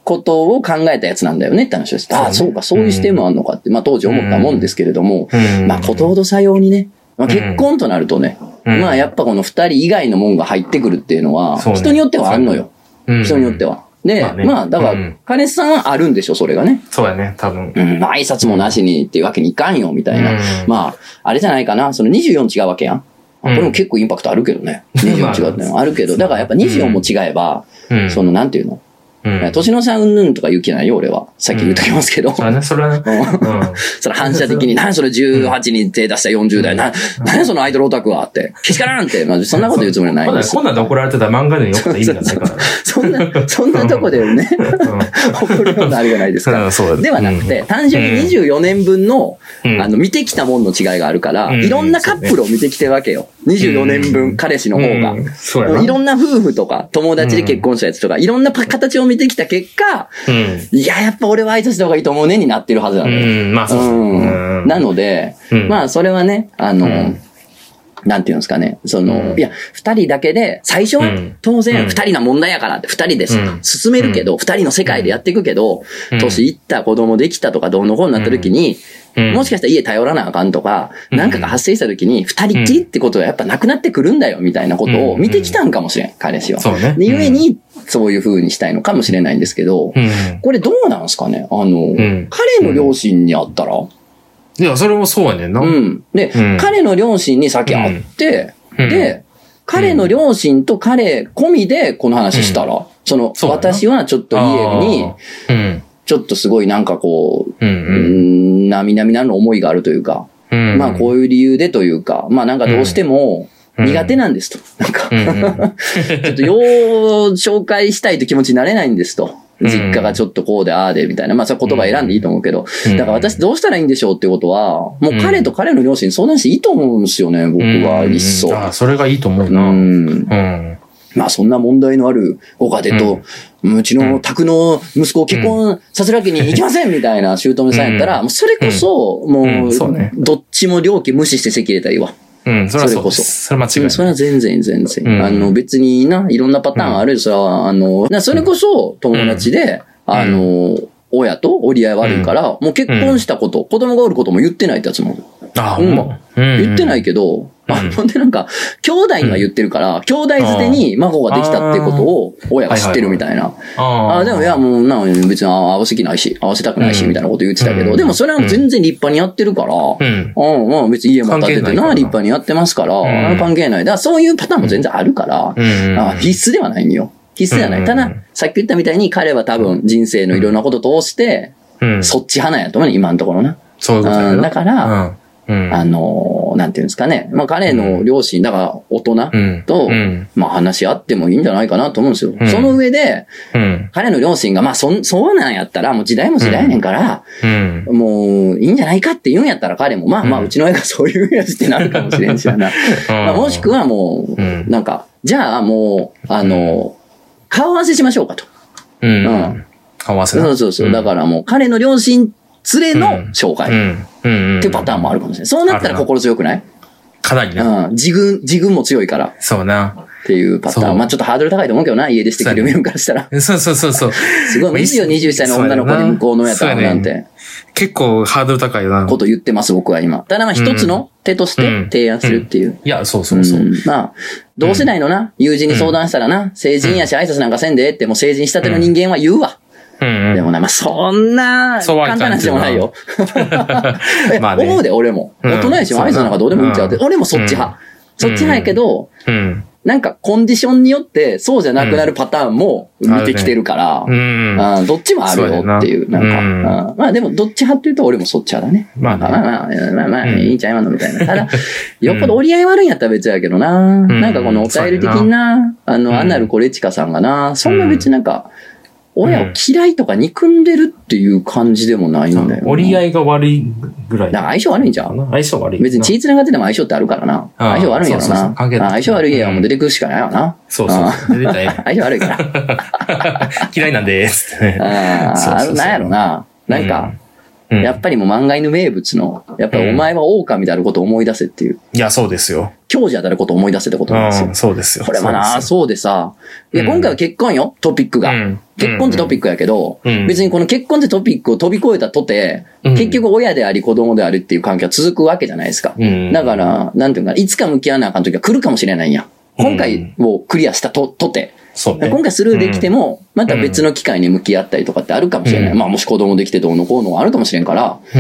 ことを考えたやつなんだよねって話をして、ああ、そうか、そういう視点もあるのかって、まあ当時思ったもんですけれども、まあことほどさようにね、まあ、結婚となるとね、まあやっぱこの二人以外のもんが入ってくるっていうのは、人によってはあんのよ。人によっては。で、まあ、ね、まあ、だから、彼氏さんはあるんでしょ、それがね。 そうやね、多分。 うん、挨拶もなしにっていうわけにいかんよ、みたいな。うん、まあ、あれじゃないかな、そのにじゅうよん違うわけやん。これも結構インパクトあるけどね。にじゅうよん違うってのはあるけど、だからやっぱにじゅうよんも違えば、うん、その、なんていうの年の差うんぬんとか言う気ないよ、俺は。さっき言うときますけど。 それね、それはね。 それ反射的に、何それじゅうはちに手出したよんじゅう代、な、何そのアイドルオタクはって、けしからんって、まあ、そんなこと言うつもりはないんです。 こんなんで怒られてたら漫画でよかったらいいんじゃないかな。 そんな、そんなとこでね、怒るようなあれがないですから。ではなくて、単純ににじゅうよねんぶんの、あの、見てきたもんの違いがあるから、いろんなカップルを見てきてるわけよ。にじゅうよねんぶん、彼氏の方が。いろんな夫婦とか、友達で結婚したやつとか、いろんな形を見てきた結果、うん、いや、やっぱ俺は挨拶した方がいいと思うねになってるはずなんだよ。うん、まあそうそう。うん、なので、うん、まあそれはね、あの、うん、なんていうんですかね、その、うん、いや、二人だけで、最初は当然二人の問題やからって二人で進めるけど、二、うん、人の世界でやっていくけど、うん、年いった子供できたとかどうのこうになった時に、うん、もしかしたら家頼らなあかんとか、なんかが発生した時に二人っきりってことはやっぱなくなってくるんだよみたいなことを見てきたんかもしれん、彼氏は。そうね。で、ゆえに、そういう風にしたいのかもしれないんですけど、うん、これどうなんですかねあの、うん、彼の両親に会ったら、 いや、それもそうやねんな。 うん。で、うん、彼の両親に先会って、うん、で、彼の両親と彼込みでこの話したら、うん、その、私はちょっと家に、ちょっとすごいなんかこう、うん、なみなみなの思いがあるというか、うん、まあこういう理由でというか、まあなんかどうしても、苦手なんですと。なんかちょっとよう紹介したいと気持ちになれないんですと。実家がちょっとこうでああでみたいな。まあそれ言葉選んでいいと思うけど。だから私どうしたらいいんでしょうってことは、もう彼と彼の両親に相談していいと思うんですよね、僕は一層。 ああ、それがいいと思うな。うん。 まあそんな問題のあるご家庭と、うちの宅の息子を結婚させるわけにいきませんみたいな姑さんやったら、もうそれこそ、もう、どっちも両家無視して席入れたらいいわ。 うん、それはそうです。それ間違いない。 それは全然全然。うん、あの、別にな、いろんなパターンある。それは、あの、それこそ友達で、うん、あの、親と折り合い悪いから、うん、もう結婚したこと、子供がおることも言ってないってやつも。 ああ、 うん。言ってないけど、あ、ほんでなんか、兄弟には言ってるから、兄弟捨てに孫ができたってことを親が知ってるみたいな。ああ、でもいや、もう、な別に合わせ気ないし、合わせたくないし、みたいなこと言ってたけど、でもそれは全然立派にやってるから、うん。まあ別に家も建ててな、立派にやってますから、関係ない。だからそういうパターンも全然あるから、必須ではないんよ。必須ではない。ただ、さっき言ったみたいに彼は多分人生のいろんなことを通して、そっち派なんやと思うね、今のところな。 そういうことだよ。 だから、うん、あの、なんていうんですかね。まあ彼の両親、だから大人と、うん、まあ話し合ってもいいんじゃないかなと思うんですよ。うん、その上で、うん、彼の両親が、まあそ、そうなんやったら、もう時代も時代やねんから、うん、もういいんじゃないかって言うんやったら彼も、まあまあうちの親がそういうやつってなるかもしれんしな。まあ、もしくはもう、なんか、じゃあもう、あの、顔合わせしましょうかと。 うん。うん、顔合わせそうそうそう。だからもう彼の両親連れの紹介。っていうパターンもあるかもしれない。そうなったら心強くない？ かなりね。 うん。自軍、自軍も強いから。 そうな。 っていうパターン。まあちょっとハードル高いと思うけどな、家出してきてる身分からしたら。 そうそうそうそう。 すごい、いいよ、にじゅっさいの女の子に向こうのやったらなんて。 結構ハードル高いよな。 こと言ってます、僕は今。ただまあ一つの手として提案するっていう。 いや、そうそうそう。 まあ、同世代のな、友人に相談したらな、成人やし挨拶なんかせんでって、もう成人したての人間は言うわ。うんうん、でもね、まあ、そんな、簡単な話でもないよ。え、まあね、思うで、俺も。大人やし、挨拶なんかどうでもいいんちゃうって。俺もそっち派。そっち派やけど、うん、なんかコンディションによって、そうじゃなくなるパターンも見てきてるから、うん、あどっちもあるよっていう、なんか、うん、あまあでも、どっち派っていうと俺もそっち派だね。まあ、ね、まあまあ、まあまあ、いいんちゃいまんのみたいな。ただ、よっぽど折り合い悪いんやったら別やけどな。なんかこのお便り的な、あの、アナルコレチカさんがな、そんな別になんか、親を嫌いとか憎んでるっていう感じでもないんだよ。 折り合いが悪いぐらい。 だから相性悪いんじゃん。 相性悪い。 別に血繋がってても相性ってあるからな。相性悪いんやろな。相性悪いやもう出てくるしかないわな。 そうそう。出てた相性悪いから。 嫌いなんでーす。 ああ、なんやろな。なんか、 うん、やっぱりもう漫画犬名物の、やっぱりお前は狼であることを思い出せっていう。うん、 いや、そうですよ。 強者であることを思い出せってことなんですよ。 うん、そうですよ。 これもな、そうでさ、いや、今回は結婚よ、トピックが。うん、結婚ってトピックやけど、うん、別にこの結婚ってトピックを飛び越えたとて、うん、結局親であり子供であるっていう関係は続くわけじゃないですか。うん、だから、なんていうか、いつか向き合わなあかん時が来るかもしれないんや。今回をクリアしたと、とて。そうね、今回スルーできても、また別の機会に向き合ったりとかってあるかもしれない。うん、まあもし子供できてどうのこうのがあるかもしれんから。うん、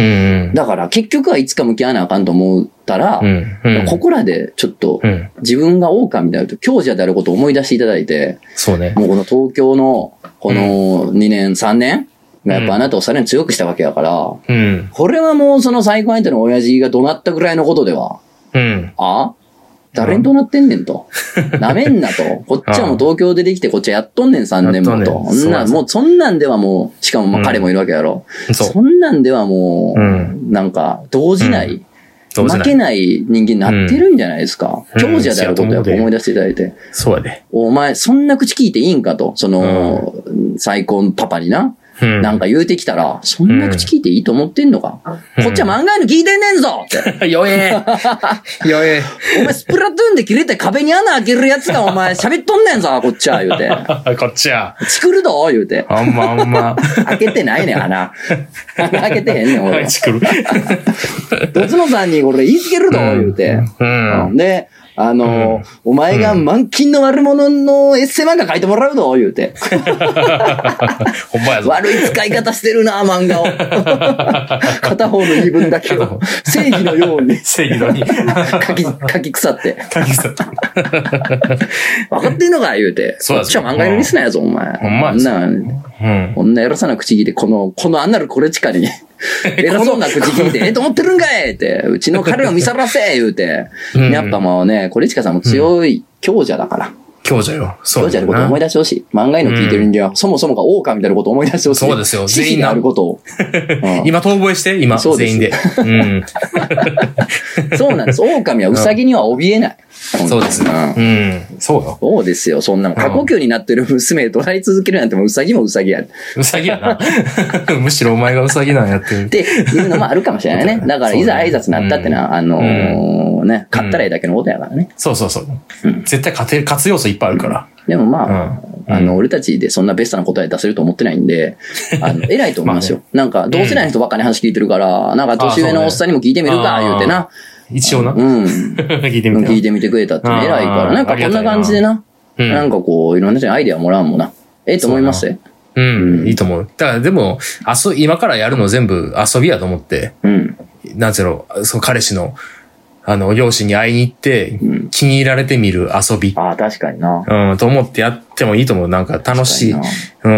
だから結局はいつか向き合わなあかんと思ったら、うんうん、ここらでちょっと自分が狼であると強者であることを思い出していただいて、そうね、もうこの東京のこのにねん、さんねんがやっぱあなたをさらに強くしたわけやから、うん、これはもうその最高相手の親父が怒鳴ったぐらいのことでは、うん、あ誰にどうなってんねんと。なめんなと。こっちはもう東京でできてこっちはやっとんねんさんねんもと。そんな、もうそんなんではもう、しかもまあ彼もいるわけやろ。うん、そ, そんなんではもう、うん、なんか、動じない、うん、負けない人間になってるんじゃないですか。うん、強者であることをやっぱ思い出していただいて。そうやで。お前、そんな口聞いていいんかと。その、うん、最高のパパにな。うん、なんか言うてきたら、そんな口聞いていいと思ってんのか、うん、こっちは漫画の聞いてんねんぞって。弱え。弱え。お前スプラトゥーンで切れて壁に穴開けるやつがお前喋っとんねんぞ、こっちは言うて。 こっちは。 作るど言うて。 あんまあんま。 開けてないねん、穴。穴開けてへんねん、俺。作る。どつのさんに俺言いつけるど言うて。うん。うん、で、あの、うん、お前が満勤の悪者のエッセイ漫画書いてもらうぞ、言うて。ほんまやぞ。悪い使い方してるな、漫画を。片方の言い分だけを正義のように。正義のように。書き、書き腐って。書き腐って。分かってんのか、言うて。そうだ。こっちは漫画のリスナーやぞ、お前。ほんまやぞ。こんな、うん、こんな偉さな口聞いて、この、このアナルこれ地下に。偉そうな口聞いて、ええと思ってるんかいって、うちの彼を見さらせ言うて。うん、やっぱもうね、これちかさんも強い強者だから。強者よ。そう。強者のことを思い出してほしい。漫画の聞いてるんじゃ、うん、そもそもが狼みたいなことを思い出してほしい。そうですよ。全員のあることを。うん、今、遠吠えして、今、全員で。うん、そうなんです。狼はウサギには怯えない。そうですね。うん。そうよ。そうですよ。そんな過呼吸になってる娘と怒鳴り続けるなんてもうウサギもウサギや。ウサギやな。むしろお前がウサギなんやってる。っていうのもあるかもしれないね。だからいざ挨拶になったってのは、あのー、ね、勝ったらいいだけのことやからね。そうそうそう。絶対勝てる、勝つ要素いっぱいあるから。でもまあ、あの、俺たちでそんなベストな答え出せると思ってないんで、あの、偉いと思いますよ。なんか、同世代の人ばっかり話聞いてるから、なんか年上のおっさんにも聞いてみるか、言うてな。一応な。うん。聞いてみて。聞いてみてくれたって偉いから。なんかこんな感じでな。なんかこう、いろんな人にアイデアもらうもんな。ええと思いますね。うん、いいと思う。だからでも、遊、今からやるの全部遊びやと思って、うん。なんつうの、その彼氏の、あの、両親に会いに行って、気に入られてみる遊び。ああ、確かにな。うん、と思ってやってもいいと思う。なんか楽しい。うん、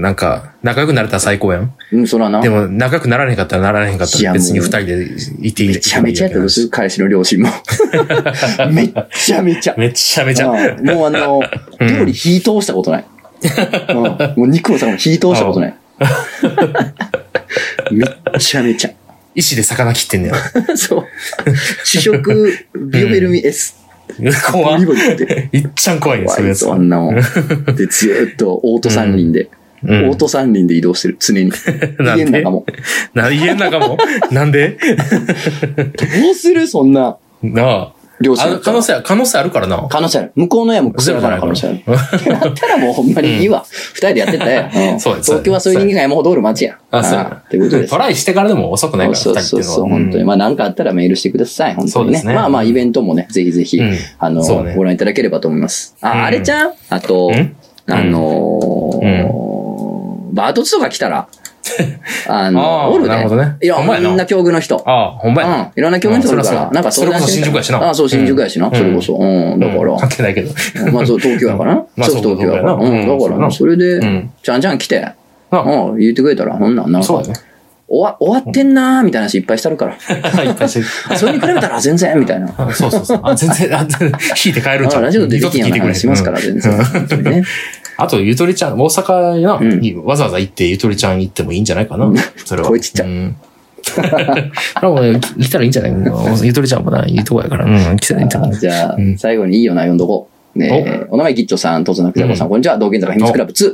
なんか、仲良くなれたら最高やん。うん、そらな。でも、仲良くなられへんかったらなられへんかったら別に二人でいていい。めちゃめちゃやったらする、彼氏の両親も。めっちゃめちゃ。めちゃめちゃ。もうあの、料理火通したことない。うん、もう肉も魚も火通したことない。めっちゃめちゃ。石で魚切ってんねや。そう。主食、ビオフェルミ S。怖い。いっちゃん怖いね、それやつ。あんなもん。で、ずーっとオート三輪で。オート三輪で移動してる、常に。家の中も。家の中もなんでどうするそんな。なあ。両親。可能性、可能性あるからな。可能性ある。向こうの親も癖から可能性ある。ってなったらもうほんまにいいわ。二人でやってたよ。そうです。東京はそういう人間が山ほどおる街や。あ、そう。っていうことです。トライしてからでも遅くないから、二人っていうのは。そうそう、本当に。まあ何かあったらメールしてください。本当にね。まあまあイベントもね、ぜひぜひ、あの、ご覧いただければと思います。あ、あれちゃんあと、あの、バートツとか来たら、あの、おるね。なるほどね。いろんな境遇の人。ああ、ほんまや。うん。いろんな境遇の人おるから、なんかそれこそ新宿やしな。ああ、そう、新宿やしな。それこそ。うん、だから。関係ないけど。まあ、そう、東京やからな。まあ、そう、東京やから。うん、だからな。それで、ちゃんちゃん来て、うん、言ってくれたら、ほんなん、なんか。そうだね。終わ、終わってんなーみたいな話いっぱいしてるから。いっぱいしてる。それに比べたら全然みたいな。そうそうそう。あ、全然、あ、引いて帰るんちゃう。ラジオでできんような話しますから、全然。本当にね。あと、ゆとりちゃん、大阪な、うん、わざわざ行って、ゆとりちゃん行ってもいいんじゃないかな。それは。声ちっちゃい。うん。来たらいいんじゃないゆとりちゃんもな、いいとこやから。うん、来たらいいんじゃないじゃあ、うん、最後にいいよな、読んどこう。ねお、お名前、ギッチョさん、とつなくじゃこさん、こんにちは。道玄坂秘密クラブツーの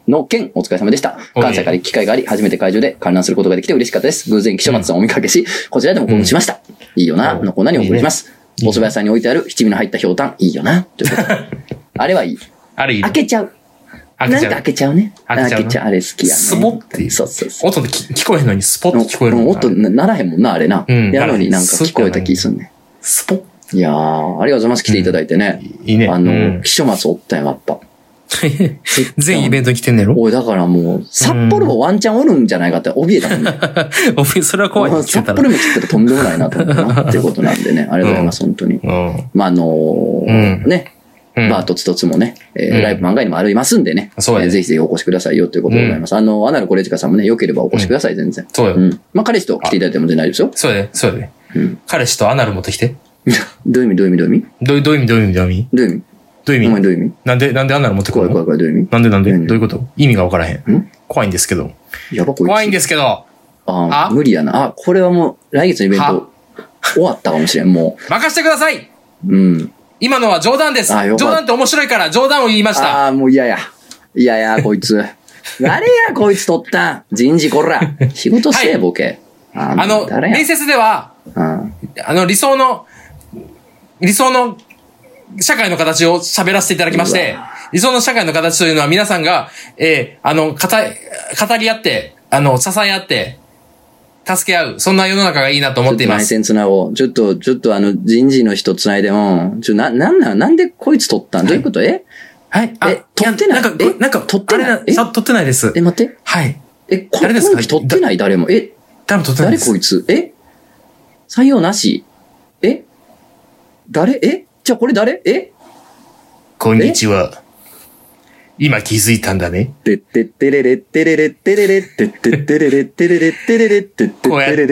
の件、お疲れ様でした。関西から機会があり、初めて会場で観覧することができて嬉しかったです。偶然、木書松さんをお見かけし、こちらでも興奮しました。いいよな、のコーナーにお送りします。お蕎麦屋さんに置いてある七味の入ったひょうたん、いいよな、ということで。あれはいい。 あれいい。 開けちゃう。なんか開けちゃうね。開けちゃう。あれ好きやね。 スポっていう。 そうそうそう。 音で聞こえへんのにスポって聞こえるもん。 音ならへんもんな、あれな。やのになんか聞こえた気すんね。 スポいやー、ありがとうございます。来ていただいてね。 いいね。 あの、木書松おったよ、やっぱ。 全イベントに来てんねろ？ おい、だからもう、札幌もワンチャンおるんじゃないかって怯えたもんね。 怯え、それは怖い。 札幌も来てたらとんでもないなと思ったなっていうことなんでね。ありがとうございます、本当に。まあ、あの、ね。バーとつとつもね、ライブ漫画にもありますんでね。ぜひぜひお越しくださいよということでございます。あの、アナルコレジカさんもね、良ければお越しください、全然。 そうよ。 まあ、彼氏と来ていただいても全然大丈夫ですよ。 そうやで、そうやで。彼氏とアナル持ってきて。 どういう意味どういう意味どういう意味どういう意味どういう意味どういう意味どういう意味どういう意味お前どういう意味なんで、なんでアナル持ってくるの？ 怖い怖い怖い、どういう意味なんでなんでどういうこと意味がわからへん。怖いんですけど。 やばこいつ。 怖いんですけど。 ああ、無理やな。あ、これはもう来月のイベント終わったかもしれん、もう。任してください。 うん。 今のは冗談です。冗談って面白いから冗談を言いました。 ああ、もう嫌や。嫌や、こいつ。誰や、こいつ取ったん。人事こら。仕事して、ボケ。 あの、面接では、あの、理想の、理想の社会の形を喋らせていただきまして、理想の社会の形というのは皆さんが、えー、あの、語、語り合って、あの、支え合って、助け合う。そんな世の中がいいなと思っています。 ちょっと内線つなごう。ちょっと、ちょっとあの、人事の人つないでも、ちょ、な、なんなん、なんでこいつ取ったん、はい、どういうことえはい。 え、取ってないなんか、なんか、取ってないえ取ってないです。 え、待って。 はい。 え、誰ですか取ってない誰も。え、 誰も取ってないです。 誰こいつえ採用なしえ誰えじゃあこれ誰えこんにちは。今気づいたんだね。 てってってれれってれれってれれってってってれれってれれってれれってってこうやって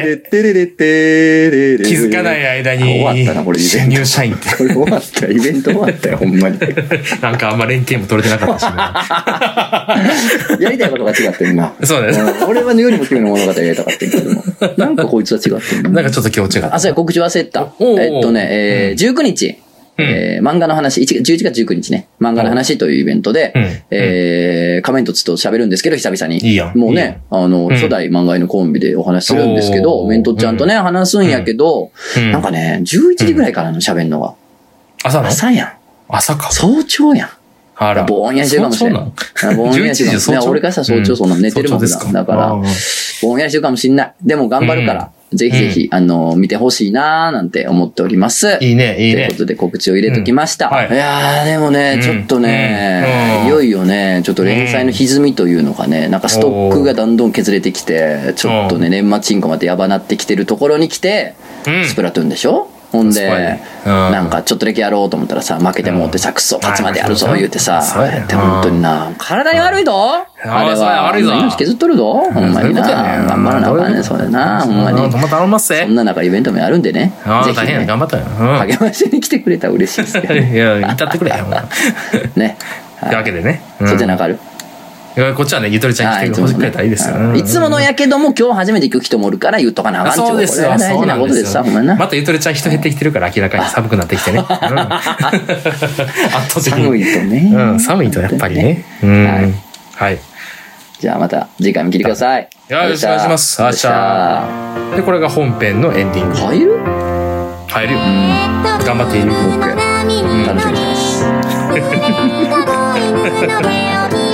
気づかない間に終わったなこれ新入社員ってこれ終わったイベント終わったよほんまになんかあんま連携も取れてなかったしやりたいことが違ってるなそうです俺はよりも君の物語やりたかったけどもなんかこいつは違ってるなんかちょっと今日違ったあそうや告知忘れたえっとねじゅうくにちえー、漫画の話、じゅういちがつじゅうくにちね、漫画の話というイベントで、うん、えー、仮面とつと喋るんですけど、久々に。 いいやんもうね、あの、うん、初代漫画のコンビでお話しするんですけど、メントちゃんとね、話すんやけど、うん、なんかね、じゅういちじぐらいからの喋るのが。 朝の朝やん。 朝か。 早朝やん。 あら。 ぼんやりしてるかもしれない。ぼんやりしてるかもしれない。俺からしたら早朝そんな寝てるもんだ。だから、ぼんやりしてるかもしれない。でも頑張るから。ぜひぜひ、うん、あの、見てほしいなーなんて思っております。 いいね、いいね。 ということで告知を入れときました。うんはい、いやー、でもね、うん、ちょっとね、うん、いよいよね、ちょっと連載の歪みというのがね、なんかストックがどんどん削れてきて、ちょっとね、年末進行までやばなってきてるところに来て、スプラトゥーンでしょほんで、なんかちょっとだけやろうと思ったらさ、負けてもってさ、くそ、勝つまでやるぞ、言うてさ、って本当にな、体に悪いぞあれは、命削っとるぞほんまにな。頑張らなあかんねん、それな、ほんまに。そんな中イベントもやるんでね。ぜひね、 頑張ったよ。 励ましに来てくれたら嬉しいですけど。 いや、歌ってくれよ。 ね。 というわけでね。 そっちなんかあるこっちはね、ゆとりちゃん来てくれたらいいですよ。 いつものやけども、今日初めて行く人もおるから言っとかなあかんってそうですよ。 大事なことですさ、ほんまな。 またゆとりちゃん人減ってきてるから明らかに寒くなってきてね。圧倒的に。 寒いとね。 うん、寒いとやっぱりね。はい。 じゃあまた次回も聞いてください。 よろしくお願いします。あっしゃー。で、これが本編のエンディング。 入る入るよ。頑張っている。 楽しみにしてます。